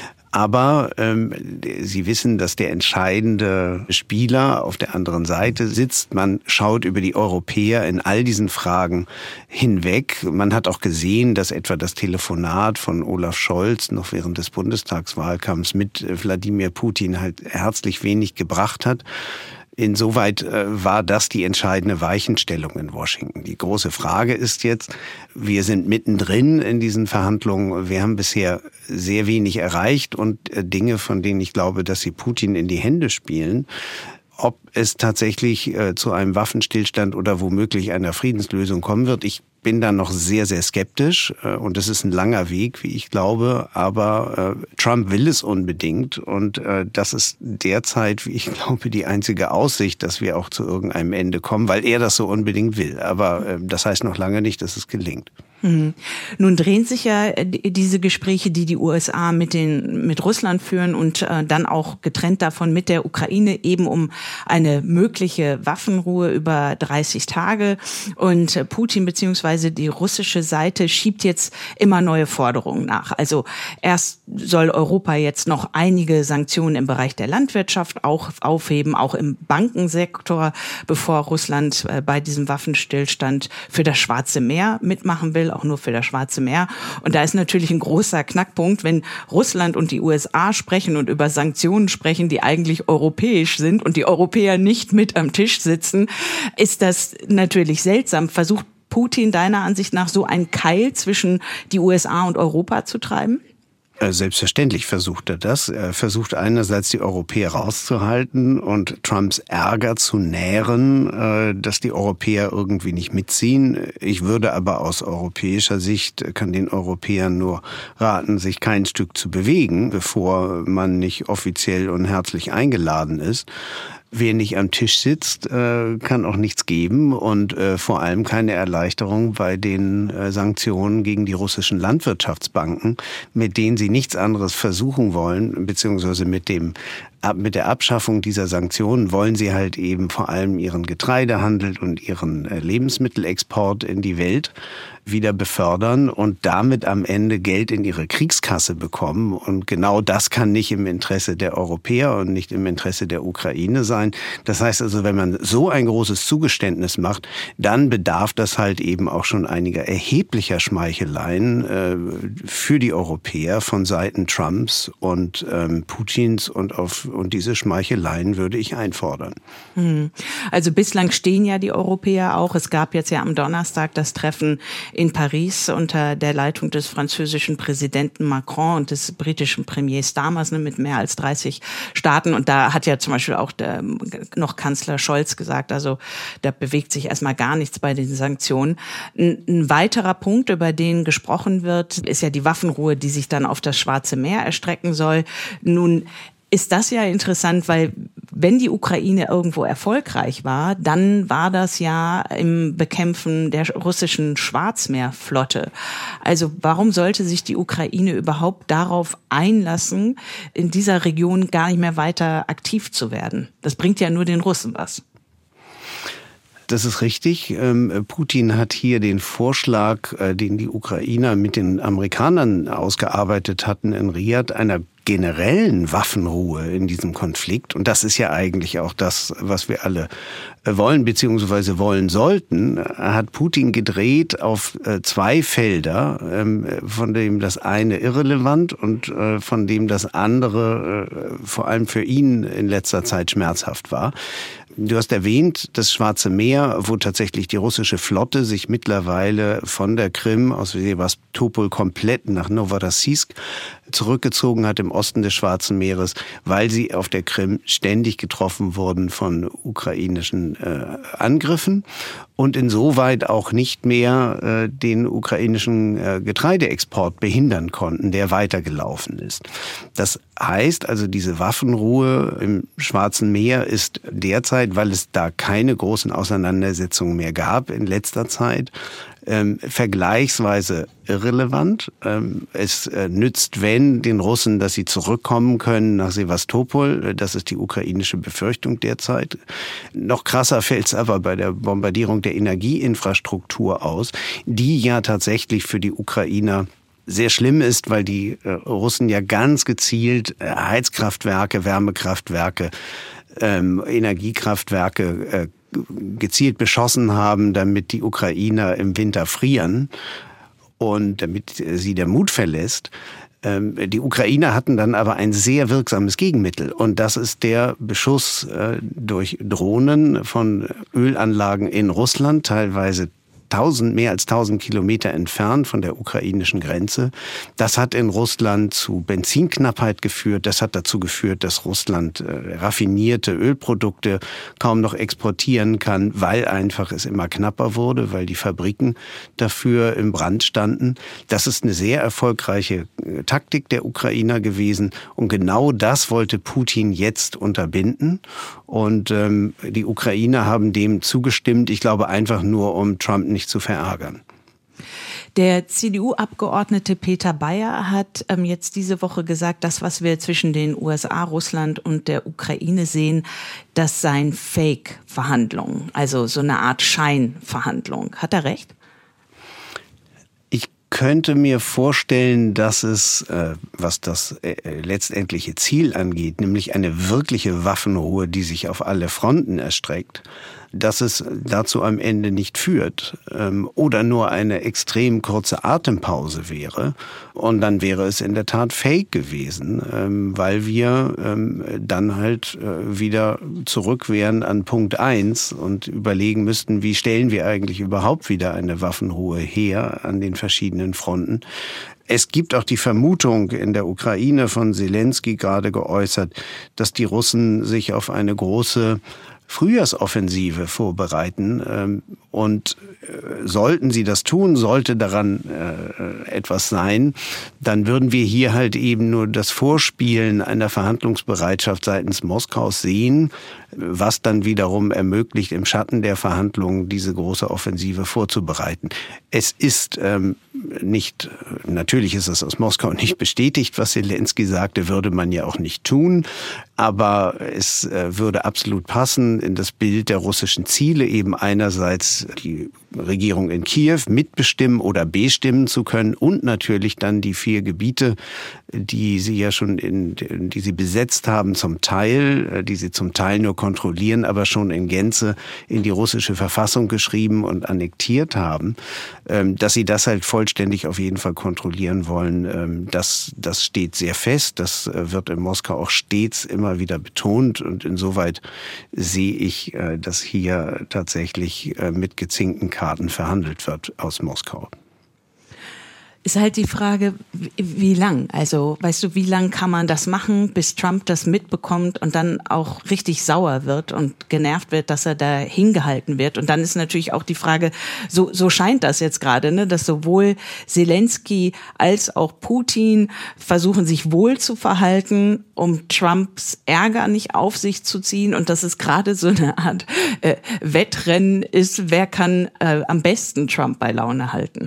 Aber ähm, Sie wissen, dass der entscheidende Spieler auf der anderen Seite sitzt. Man schaut über die Europäer in all diesen Fragen hinweg. Man hat auch gesehen, dass etwa das Telefonat von Olaf Scholz noch während des Bundestagswahlkampfs mit Wladimir Putin halt herzlich wenig gebracht hat. Insoweit äh, war das die entscheidende Weichenstellung in Washington. Die große Frage ist jetzt, wir sind mittendrin in diesen Verhandlungen. Wir haben bisher sehr wenig erreicht und äh, Dinge, von denen ich glaube, dass sie Putin in die Hände spielen. Ob es tatsächlich äh, zu einem Waffenstillstand oder womöglich einer Friedenslösung kommen wird, ich bin da noch sehr, sehr skeptisch äh, und es ist ein langer Weg, wie ich glaube, aber äh, Trump will es unbedingt und äh, das ist derzeit, wie ich glaube, die einzige Aussicht, dass wir auch zu irgendeinem Ende kommen, weil er das so unbedingt will. Aber äh, das heißt noch lange nicht, dass es gelingt. Hm. Nun drehen sich ja diese Gespräche, die die U S A mit den mit Russland führen und äh, dann auch getrennt davon mit der Ukraine eben um eine mögliche Waffenruhe über dreißig Tage. Und äh, Putin beziehungsweise die russische Seite schiebt jetzt immer neue Forderungen nach. Also erst soll Europa jetzt noch einige Sanktionen im Bereich der Landwirtschaft auch aufheben, auch im Bankensektor, bevor Russland äh, bei diesem Waffenstillstand für das Schwarze Meer mitmachen will, auch nur für das Schwarze Meer. Und da ist natürlich ein großer Knackpunkt, wenn Russland und die U S A sprechen und über Sanktionen sprechen, die eigentlich europäisch sind und die Europäer nicht mit am Tisch sitzen, ist das natürlich seltsam. Versucht Putin deiner Ansicht nach so einen Keil zwischen die U S A und Europa zu treiben? Selbstverständlich versucht er das. Er versucht einerseits die Europäer rauszuhalten und Trumps Ärger zu nähren, dass die Europäer irgendwie nicht mitziehen. Ich würde aber aus europäischer Sicht, kann den Europäern nur raten, sich kein Stück zu bewegen, bevor man nicht offiziell und herzlich eingeladen ist. Wer nicht am Tisch sitzt, kann auch nichts geben und vor allem keine Erleichterung bei den Sanktionen gegen die russischen Landwirtschaftsbanken, mit denen sie nichts anderes versuchen wollen, beziehungsweise mit dem mit der Abschaffung dieser Sanktionen wollen sie halt eben vor allem ihren Getreidehandel und ihren Lebensmittelexport in die Welt wieder befördern und damit am Ende Geld in ihre Kriegskasse bekommen. Und genau das kann nicht im Interesse der Europäer und nicht im Interesse der Ukraine sein. Das heißt also, wenn man so ein großes Zugeständnis macht, dann bedarf das halt eben auch schon einiger erheblicher Schmeicheleien äh, für die Europäer von Seiten Trumps und ähm, Putins und auf Und diese Schmeicheleien würde ich einfordern. Also bislang stehen ja die Europäer auch. Es gab jetzt ja am Donnerstag das Treffen in Paris unter der Leitung des französischen Präsidenten Macron und des britischen Premiers Starmer mit mehr als dreißig Staaten. Und da hat ja zum Beispiel auch der, noch Kanzler Scholz gesagt, also da bewegt sich erstmal gar nichts bei den Sanktionen. Ein, ein weiterer Punkt, über den gesprochen wird, ist ja die Waffenruhe, die sich dann auf das Schwarze Meer erstrecken soll. Nun ist das ja interessant, weil wenn die Ukraine irgendwo erfolgreich war, dann war das ja im Bekämpfen der russischen Schwarzmeerflotte. Also warum sollte sich die Ukraine überhaupt darauf einlassen, in dieser Region gar nicht mehr weiter aktiv zu werden? Das bringt ja nur den Russen was. Das ist richtig. Putin hat hier den Vorschlag, den die Ukrainer mit den Amerikanern ausgearbeitet hatten in Riad, einer generellen Waffenruhe in diesem Konflikt. Und das ist ja eigentlich auch das, was wir alle wollen bzw. wollen sollten, hat Putin gedreht auf zwei Felder, von dem das eine irrelevant und von dem das andere vor allem für ihn in letzter Zeit schmerzhaft war. Du hast erwähnt, das Schwarze Meer, wo tatsächlich die russische Flotte sich mittlerweile von der Krim aus Sewastopol komplett nach Novorossiysk zurückgezogen hat im Osten des Schwarzen Meeres, weil sie auf der Krim ständig getroffen wurden von ukrainischen äh, Angriffen und insoweit auch nicht mehr äh, den ukrainischen äh, Getreideexport behindern konnten, der weitergelaufen ist. Das heißt also, diese Waffenruhe im Schwarzen Meer ist derzeit, weil es da keine großen Auseinandersetzungen mehr gab in letzter Zeit, ähm, vergleichsweise irrelevant. Ähm, es äh, nützt, wenn, den Russen, dass sie zurückkommen können nach Sewastopol. Das ist die ukrainische Befürchtung derzeit. Noch krasser fällt es aber bei der Bombardierung der Energieinfrastruktur aus, die ja tatsächlich für die Ukrainer sehr schlimm ist, weil die äh, Russen ja ganz gezielt äh, Heizkraftwerke, Wärmekraftwerke, ähm, Energiekraftwerke äh, gezielt beschossen haben, damit die Ukrainer im Winter frieren und damit sie der Mut verlässt. Ähm, die Ukrainer hatten dann aber ein sehr wirksames Gegenmittel und das ist der Beschuss äh, durch Drohnen von Ölanlagen in Russland, teilweise tausend, mehr als tausend Kilometer entfernt von der ukrainischen Grenze. Das hat in Russland zu Benzinknappheit geführt. Das hat dazu geführt, dass Russland äh, raffinierte Ölprodukte kaum noch exportieren kann, weil einfach es immer knapper wurde, weil die Fabriken dafür im Brand standen. Das ist eine sehr erfolgreiche äh, Taktik der Ukrainer gewesen. Und genau das wollte Putin jetzt unterbinden. Und ähm, die Ukrainer haben dem zugestimmt. Ich glaube einfach nur, um Trump nicht zu verärgern. Der C D U-Abgeordnete Peter Bayer hat ähm, jetzt diese Woche gesagt, das, was wir zwischen den U S A, Russland und der Ukraine sehen, das seien Fake-Verhandlungen, also so eine Art Scheinverhandlung. Hat er recht? Ich könnte mir vorstellen, dass es, äh, was das äh, letztendliche Ziel angeht, nämlich eine wirkliche Waffenruhe, die sich auf alle Fronten erstreckt, dass es dazu am Ende nicht führt ähm, oder nur eine extrem kurze Atempause wäre. Und dann wäre es in der Tat fake gewesen, ähm, weil wir ähm, dann halt äh, wieder zurück wären an Punkt eins und überlegen müssten, wie stellen wir eigentlich überhaupt wieder eine Waffenruhe her an den verschiedenen Fronten. Es gibt auch die Vermutung in der Ukraine von Zelensky gerade geäußert, dass die Russen sich auf eine große Frühjahrsoffensive vorbereiten. Und sollten sie das tun, sollte daran etwas sein, dann würden wir hier halt eben nur das Vorspielen einer Verhandlungsbereitschaft seitens Moskaus sehen, was dann wiederum ermöglicht, im Schatten der Verhandlungen diese große Offensive vorzubereiten. Es ist ähm, nicht, natürlich ist es aus Moskau nicht bestätigt, was Zelensky sagte, würde man ja auch nicht tun, aber es äh, würde absolut passen in das Bild der russischen Ziele, eben einerseits die Regierung in Kiew mitbestimmen oder bestimmen zu können und natürlich dann die vier Gebiete, die sie ja schon in, die sie besetzt haben, zum Teil, die sie zum Teil nur kontrollieren, aber schon in Gänze in die russische Verfassung geschrieben und annektiert haben, dass sie das halt vollständig auf jeden Fall kontrollieren wollen. Das, das steht sehr fest. Das wird in Moskau auch stets immer wieder betont und insoweit sehe ich, dass hier tatsächlich mit gezinkten Karten verhandelt wird aus Moskau. Ist halt die Frage, wie lang? Also, weißt du, wie lang kann man das machen, bis Trump das mitbekommt und dann auch richtig sauer wird und genervt wird, dass er da hingehalten wird? Und dann ist natürlich auch die Frage, so, so scheint das jetzt gerade, ne, dass sowohl Zelensky als auch Putin versuchen, sich wohl zu verhalten, um Trumps Ärger nicht auf sich zu ziehen und dass es gerade so eine Art äh, Wettrennen ist, wer kann äh, am besten Trump bei Laune halten?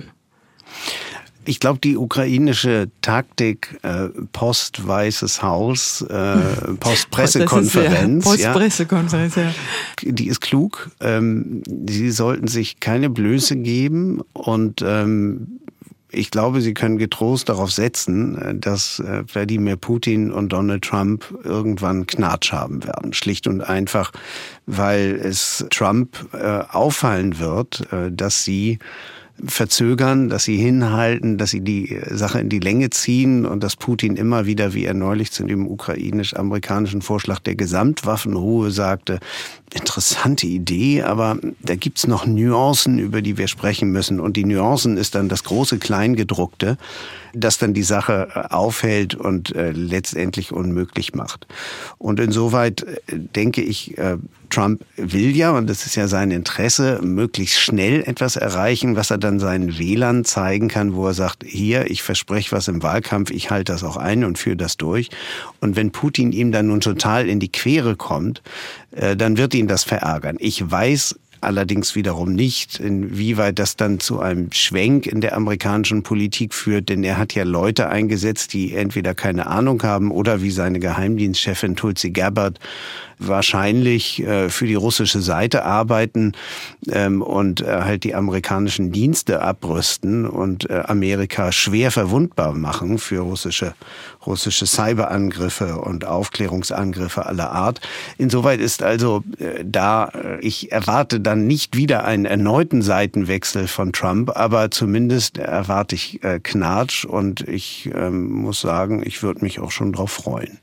Ich glaube, die ukrainische Taktik äh, Post-Weißes Haus, äh, Post-Pressekonferenz, Post-Pressekonferenz, ja. ja. Die ist klug. Ähm, sie sollten sich keine Blöße geben und ähm, ich glaube, sie können getrost darauf setzen, dass Wladimir Putin und Donald Trump irgendwann Knatsch haben werden. Schlicht und einfach, weil es Trump äh, auffallen wird, äh, dass sie verzögern, dass sie hinhalten, dass sie die Sache in die Länge ziehen und dass Putin immer wieder, wie er neulich zu dem ukrainisch-amerikanischen Vorschlag der Gesamtwaffenruhe sagte, interessante Idee, aber da gibt's noch Nuancen, über die wir sprechen müssen. Und die Nuancen ist dann das große Kleingedruckte, das dann die Sache aufhält und äh, letztendlich unmöglich macht. Und insoweit äh, denke ich, äh, Trump will ja, und das ist ja sein Interesse, möglichst schnell etwas erreichen, was er dann seinen Wählern zeigen kann, wo er sagt, hier, ich verspreche was im Wahlkampf, ich halte das auch ein und führe das durch. Und wenn Putin ihm dann nun total in die Quere kommt, äh, dann wird ihn das verärgern. Ich weiß allerdings wiederum nicht, inwieweit das dann zu einem Schwenk in der amerikanischen Politik führt, denn er hat ja Leute eingesetzt, die entweder keine Ahnung haben oder wie seine Geheimdienstchefin Tulsi Gabbard wahrscheinlich äh, für die russische Seite arbeiten ähm, und äh, halt die amerikanischen Dienste abrüsten und äh, Amerika schwer verwundbar machen für russische russische Cyberangriffe und Aufklärungsangriffe aller Art. Insoweit ist also äh, da, äh, ich erwarte dann nicht wieder einen erneuten Seitenwechsel von Trump, aber zumindest erwarte ich äh, Knatsch und ich äh, muss sagen, ich würde mich auch schon drauf freuen.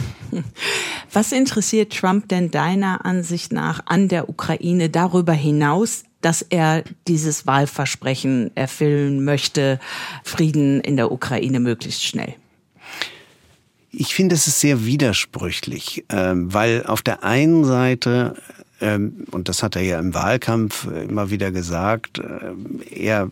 Was interessiert Trump denn deiner Ansicht nach an der Ukraine darüber hinaus, dass er dieses Wahlversprechen erfüllen möchte, Frieden in der Ukraine möglichst schnell? Ich finde, es ist sehr widersprüchlich, weil auf der einen Seite, und das hat er ja im Wahlkampf immer wieder gesagt, er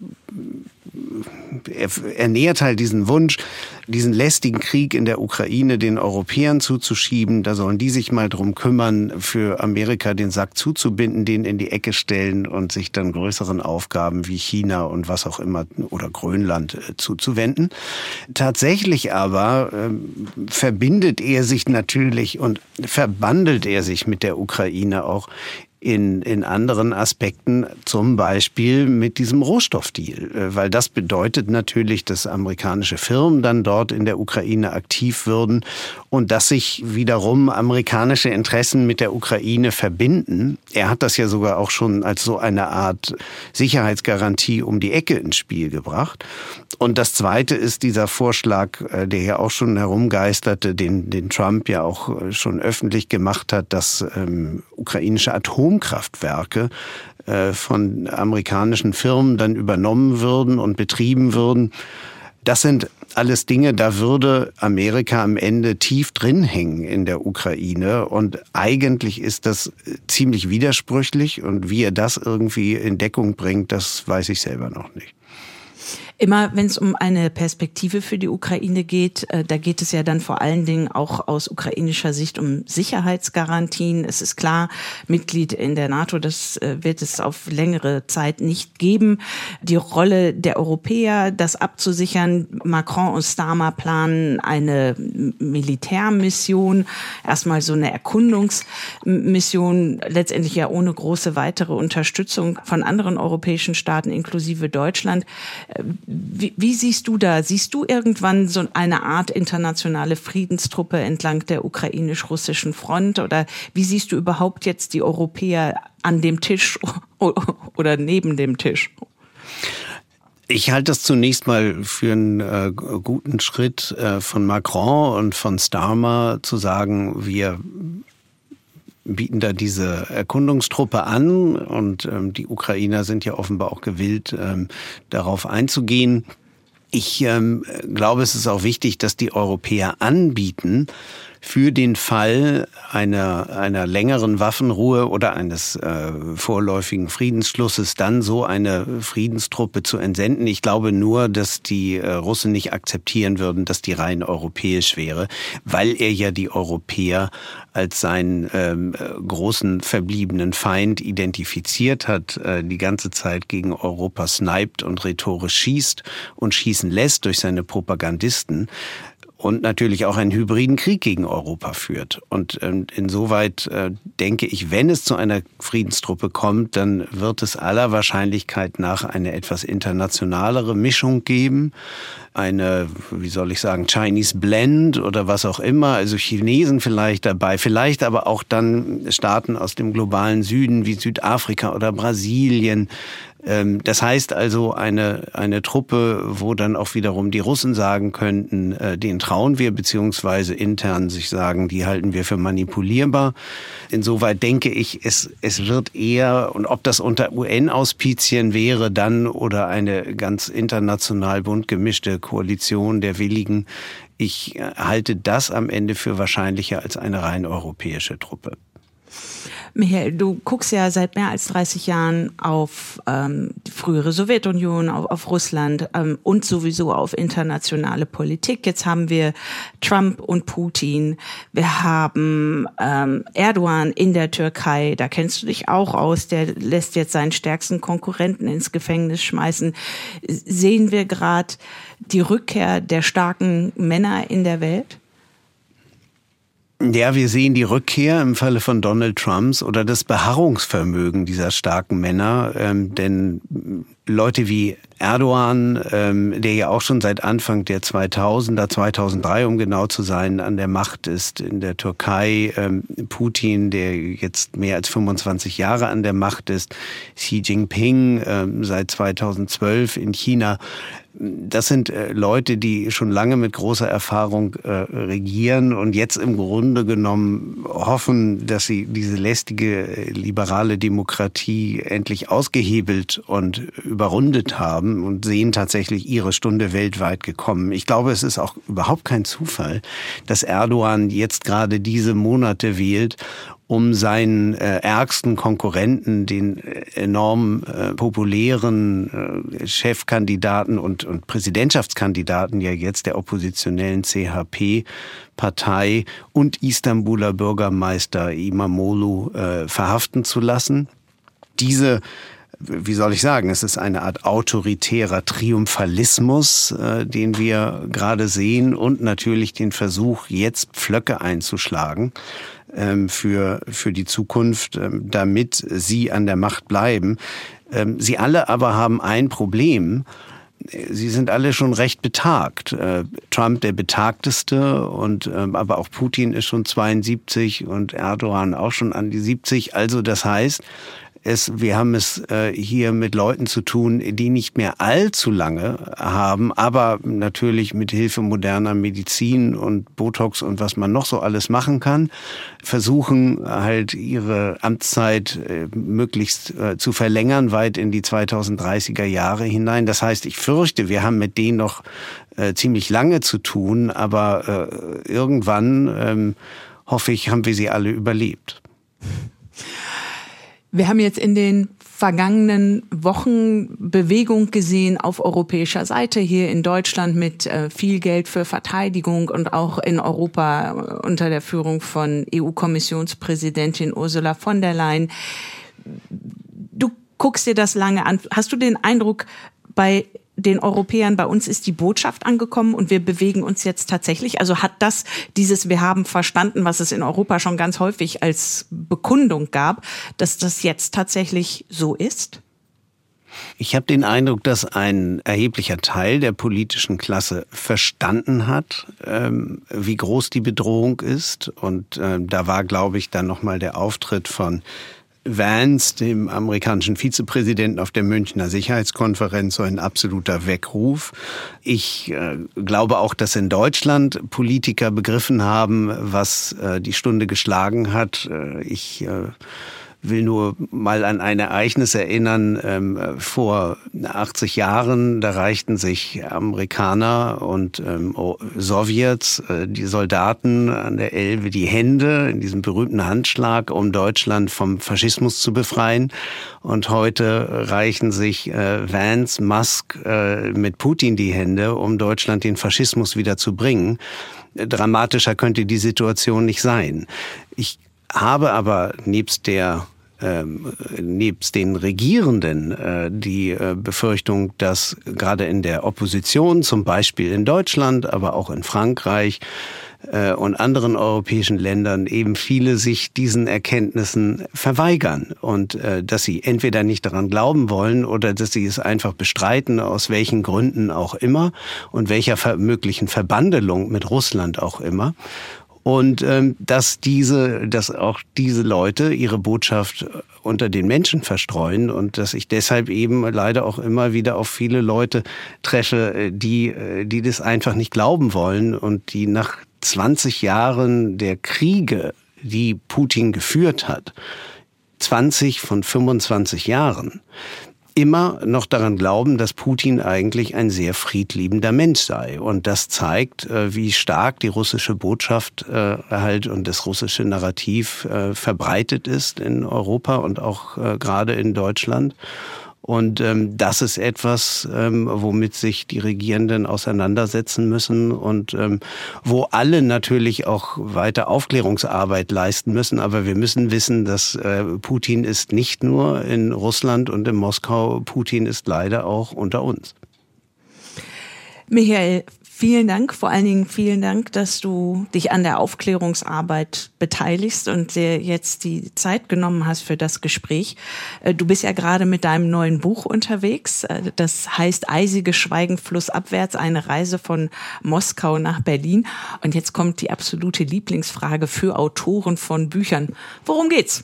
Er ernährt halt diesen Wunsch, diesen lästigen Krieg in der Ukraine den Europäern zuzuschieben. Da sollen die sich mal drum kümmern, für Amerika den Sack zuzubinden, den in die Ecke stellen und sich dann größeren Aufgaben wie China und was auch immer oder Grönland äh, zuzuwenden. Tatsächlich aber äh, verbindet er sich natürlich und verbandelt er sich mit der Ukraine auch in, in anderen Aspekten, zum Beispiel mit diesem Rohstoffdeal. Weil das bedeutet natürlich, dass amerikanische Firmen dann dort in der Ukraine aktiv würden und dass sich wiederum amerikanische Interessen mit der Ukraine verbinden. Er hat das ja sogar auch schon als so eine Art Sicherheitsgarantie um die Ecke ins Spiel gebracht. Und das Zweite ist dieser Vorschlag, der ja auch schon herumgeisterte, den, den Trump ja auch schon öffentlich gemacht hat, dass ähm, ukrainische Atomkraftwerke äh, von amerikanischen Firmen dann übernommen würden und betrieben würden. Das sind alles Dinge, da würde Amerika am Ende tief drin hängen in der Ukraine. Und eigentlich ist das ziemlich widersprüchlich. Und wie er das irgendwie in Deckung bringt, das weiß ich selber noch nicht. Immer wenn es um eine Perspektive für die Ukraine geht, äh, da geht es ja dann vor allen Dingen auch aus ukrainischer Sicht um Sicherheitsgarantien. Es ist klar, Mitglied in der NATO, das äh, wird es auf längere Zeit nicht geben. Die Rolle der Europäer, das abzusichern. Macron und Starmer planen eine Militärmission, erstmal so eine Erkundungsmission, letztendlich ja ohne große weitere Unterstützung von anderen europäischen Staaten, inklusive Deutschland. Wie, wie siehst du da? Siehst du irgendwann so eine Art internationale Friedenstruppe entlang der ukrainisch-russischen Front? Oder wie siehst du überhaupt jetzt die Europäer an dem Tisch oder neben dem Tisch? Ich halte das zunächst mal für einen äh, guten Schritt äh, von Macron und von Starmer zu sagen, wir bieten da diese Erkundungstruppe an und ähm, die Ukrainer sind ja offenbar auch gewillt, ähm, darauf einzugehen. Ich ähm, glaube, es ist auch wichtig, dass die Europäer anbieten, für den Fall einer, einer längeren Waffenruhe oder eines äh, vorläufigen Friedensschlusses dann so eine Friedenstruppe zu entsenden. Ich glaube nur, dass die äh, Russen nicht akzeptieren würden, dass die rein europäisch wäre, weil er ja die Europäer als seinen ähm, großen verbliebenen Feind identifiziert hat, äh, die ganze Zeit gegen Europa sniped und rhetorisch schießt und schießen lässt durch seine Propagandisten. Und natürlich auch einen hybriden Krieg gegen Europa führt. Und ähm, insoweit äh, denke ich, wenn es zu einer Friedenstruppe kommt, dann wird es aller Wahrscheinlichkeit nach eine etwas internationalere Mischung geben. Eine, wie soll ich sagen, Chinese Blend oder was auch immer, also Chinesen vielleicht dabei, vielleicht aber auch dann Staaten aus dem globalen Süden wie Südafrika oder Brasilien. Das heißt also eine eine Truppe, wo dann auch wiederum die Russen sagen könnten, äh, denen trauen wir, beziehungsweise intern sich sagen, die halten wir für manipulierbar. Insoweit denke ich, es es wird eher, und ob das unter U N-Auspizien wäre dann oder eine ganz international bunt gemischte Koalition der Willigen, ich halte das am Ende für wahrscheinlicher als eine rein europäische Truppe. Michael, du guckst ja seit mehr als dreißig Jahren auf ähm, die frühere Sowjetunion, auf, auf Russland ähm, und sowieso auf internationale Politik. Jetzt haben wir Trump und Putin. Wir haben ähm, Erdogan in der Türkei. Da kennst du dich auch aus. Der lässt jetzt seinen stärksten Konkurrenten ins Gefängnis schmeißen. Sehen wir gerade die Rückkehr der starken Männer in der Welt? Ja, wir sehen die Rückkehr im Falle von Donald Trumps oder das Beharrungsvermögen dieser starken Männer, ähm, denn Leute wie Erdogan, ähm, der ja auch schon seit Anfang der zweitausender, zweitausenddrei, um genau zu sein, an der Macht ist in der Türkei, ähm, Putin, der jetzt mehr als fünfundzwanzig Jahre an der Macht ist, Xi Jinping ähm, seit zweitausendzwölf in China. Das sind äh, Leute, die schon lange mit großer Erfahrung äh, regieren und jetzt im Grunde genommen hoffen, dass sie diese lästige äh, liberale Demokratie endlich ausgehebelt und überrundet haben und sehen tatsächlich ihre Stunde weltweit gekommen. Ich glaube, es ist auch überhaupt kein Zufall, dass Erdogan jetzt gerade diese Monate wählt, um seinen äh, ärgsten Konkurrenten, den äh, enorm äh, populären äh, Chefkandidaten und, und Präsidentschaftskandidaten ja jetzt der oppositionellen C H P-Partei und Istanbuler Bürgermeister İmamoğlu äh, verhaften zu lassen. Diese, wie soll ich sagen, es ist eine Art autoritärer Triumphalismus, äh, den wir gerade sehen und natürlich den Versuch, jetzt Pflöcke einzuschlagen. ähm, für, für die Zukunft, ähm, damit sie an der Macht bleiben. Ähm, sie alle aber haben ein Problem. Sie sind alle schon recht betagt. Äh, Trump der betagteste und ähm, aber auch Putin ist schon zweiundsiebzig und Erdogan auch schon an die siebzig. Also das heißt, es, wir haben es äh, hier mit Leuten zu tun, die nicht mehr allzu lange haben, aber natürlich mit Hilfe moderner Medizin und Botox und was man noch so alles machen kann, versuchen halt ihre Amtszeit äh, möglichst äh, zu verlängern, weit in die zweitausenddreißiger Jahre hinein. Das heißt, ich fürchte, wir haben mit denen noch äh, ziemlich lange zu tun, aber äh, irgendwann, ähm, hoffe ich, haben wir sie alle überlebt. Wir haben jetzt in den vergangenen Wochen Bewegung gesehen auf europäischer Seite, hier in Deutschland mit äh, viel Geld für Verteidigung und auch in Europa unter der Führung von E U-Kommissionspräsidentin Ursula von der Leyen. Du guckst dir das lange an. Hast du den Eindruck, bei den Europäern, bei uns ist die Botschaft angekommen und wir bewegen uns jetzt tatsächlich? Also hat das dieses, wir haben verstanden, was es in Europa schon ganz häufig als Bekundung gab, dass das jetzt tatsächlich so ist? Ich habe den Eindruck, dass ein erheblicher Teil der politischen Klasse verstanden hat, ähm, wie groß die Bedrohung ist. Und äh, da war, glaube ich, dann nochmal der Auftritt von Vance, dem amerikanischen Vizepräsidenten auf der Münchner Sicherheitskonferenz, so ein absoluter Weckruf. Ich äh, glaube auch, dass in Deutschland Politiker begriffen haben, was äh, die Stunde geschlagen hat. Äh, ich äh, will nur mal an ein Ereignis erinnern. Ähm, vor achtzig Jahren, da reichten sich Amerikaner und ähm, Sowjets, äh, die Soldaten an der Elbe, die Hände in diesem berühmten Handschlag, um Deutschland vom Faschismus zu befreien. Und heute reichen sich äh, Vance, Musk äh, mit Putin die Hände, um Deutschland den Faschismus wieder zu bringen. Dramatischer könnte die Situation nicht sein. Ich habe aber nebst der ähm, nebst den Regierenden äh, die äh, Befürchtung, dass gerade in der Opposition, zum Beispiel in Deutschland, aber auch in Frankreich äh, und anderen europäischen Ländern eben viele sich diesen Erkenntnissen verweigern und äh, dass sie entweder nicht daran glauben wollen oder dass sie es einfach bestreiten, aus welchen Gründen auch immer und welcher ver- möglichen Verbandelung mit Russland auch immer. Und ähm, dass diese, dass auch diese Leute ihre Botschaft unter den Menschen verstreuen und dass ich deshalb eben leider auch immer wieder auf viele Leute treffe, die, die das einfach nicht glauben wollen und die nach zwanzig Jahren der Kriege, die Putin geführt hat, zwanzig von fünfundzwanzig Jahren, immer noch daran glauben, dass Putin eigentlich ein sehr friedliebender Mensch sei. Und das zeigt, wie stark die russische Botschaft äh, halt und das russische Narrativ äh, verbreitet ist in Europa und auch äh, gerade in Deutschland. Und ähm, das ist etwas, ähm, womit sich die Regierenden auseinandersetzen müssen und ähm, wo alle natürlich auch weiter Aufklärungsarbeit leisten müssen. Aber wir müssen wissen, dass äh, Putin ist nicht nur in Russland und in Moskau, Putin ist leider auch unter uns. Michael, vielen Dank, vor allen Dingen vielen Dank, dass du dich an der Aufklärungsarbeit beteiligst und dir jetzt die Zeit genommen hast für das Gespräch. Du bist ja gerade mit deinem neuen Buch unterwegs. Das heißt Eisige Schweigen flussabwärts, eine Reise von Moskau nach Berlin. Und jetzt kommt die absolute Lieblingsfrage für Autoren von Büchern. Worum geht's?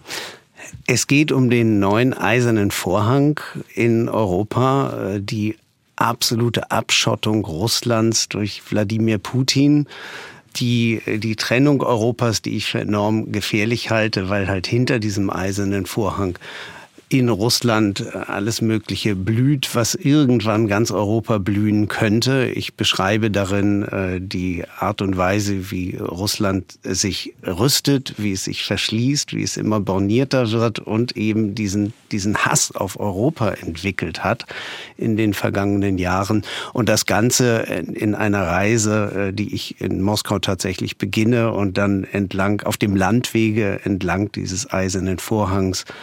Es geht um den neuen eisernen Vorhang in Europa, die absolute Abschottung Russlands durch Wladimir Putin, die die Trennung Europas, die ich für enorm gefährlich halte, weil halt hinter diesem eisernen Vorhang in Russland alles Mögliche blüht, was irgendwann ganz Europa blühen könnte. Ich beschreibe darin äh, die Art und Weise, wie Russland sich rüstet, wie es sich verschließt, wie es immer bornierter wird und eben diesen, diesen Hass auf Europa entwickelt hat in den vergangenen Jahren. Und das Ganze in, in einer Reise, äh, die ich in Moskau tatsächlich beginne und dann entlang, auf dem Landwege entlang dieses eisernen Vorhangs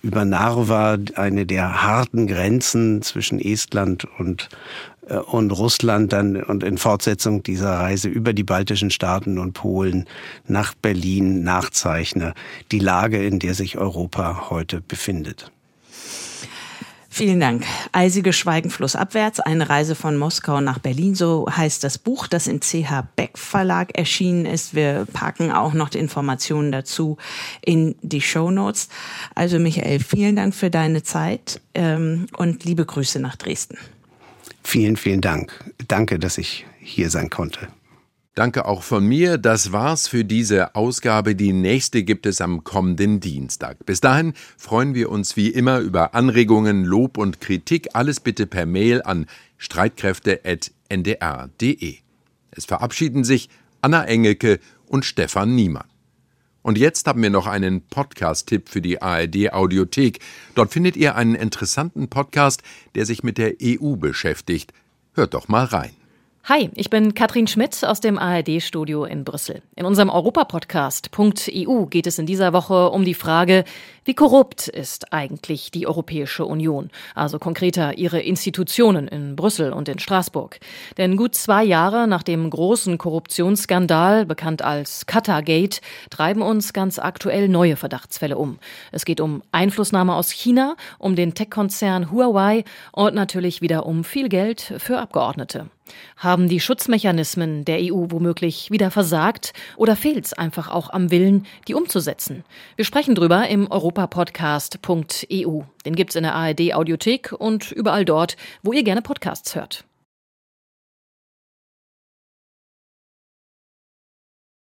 über Narva, eine der harten Grenzen zwischen Estland und und Russland, dann und in Fortsetzung dieser Reise über die baltischen Staaten und Polen nach Berlin nachzeichne, die Lage, in der sich Europa heute befindet. Vielen Dank. Eisige Schweigen flussabwärts, eine Reise von Moskau nach Berlin, so heißt das Buch, das im C H Beck Verlag erschienen ist. Wir packen auch noch die Informationen dazu in die Shownotes. Also Michael, vielen Dank für deine Zeit ähm, und liebe Grüße nach Dresden. Vielen, vielen Dank. Danke, dass ich hier sein konnte. Danke auch von mir. Das war's für diese Ausgabe. Die nächste gibt es am kommenden Dienstag. Bis dahin freuen wir uns wie immer über Anregungen, Lob und Kritik. Alles bitte per Mail an streitkräfte at n d r punkt d e. Es verabschieden sich Anna Engelke und Stefan Niemann. Und jetzt haben wir noch einen Podcast-Tipp für die A R D-Audiothek. Dort findet ihr einen interessanten Podcast, der sich mit der E U beschäftigt. Hört doch mal rein. Hi, ich bin Katrin Schmidt aus dem A R D-Studio in Brüssel. In unserem Europapodcast .E U geht es in dieser Woche um die Frage, wie korrupt ist eigentlich die Europäische Union? Also konkreter ihre Institutionen in Brüssel und in Straßburg. Denn gut zwei Jahre nach dem großen Korruptionsskandal, bekannt als Qatargate, treiben uns ganz aktuell neue Verdachtsfälle um. Es geht um Einflussnahme aus China, um den Tech-Konzern Huawei und natürlich wieder um viel Geld für Abgeordnete. Haben die Schutzmechanismen der E U womöglich wieder versagt oder fehlt es einfach auch am Willen, die umzusetzen? Wir sprechen drüber im Europapodcast .E U. Den gibt's in der A R D-Audiothek und überall dort, wo ihr gerne Podcasts hört.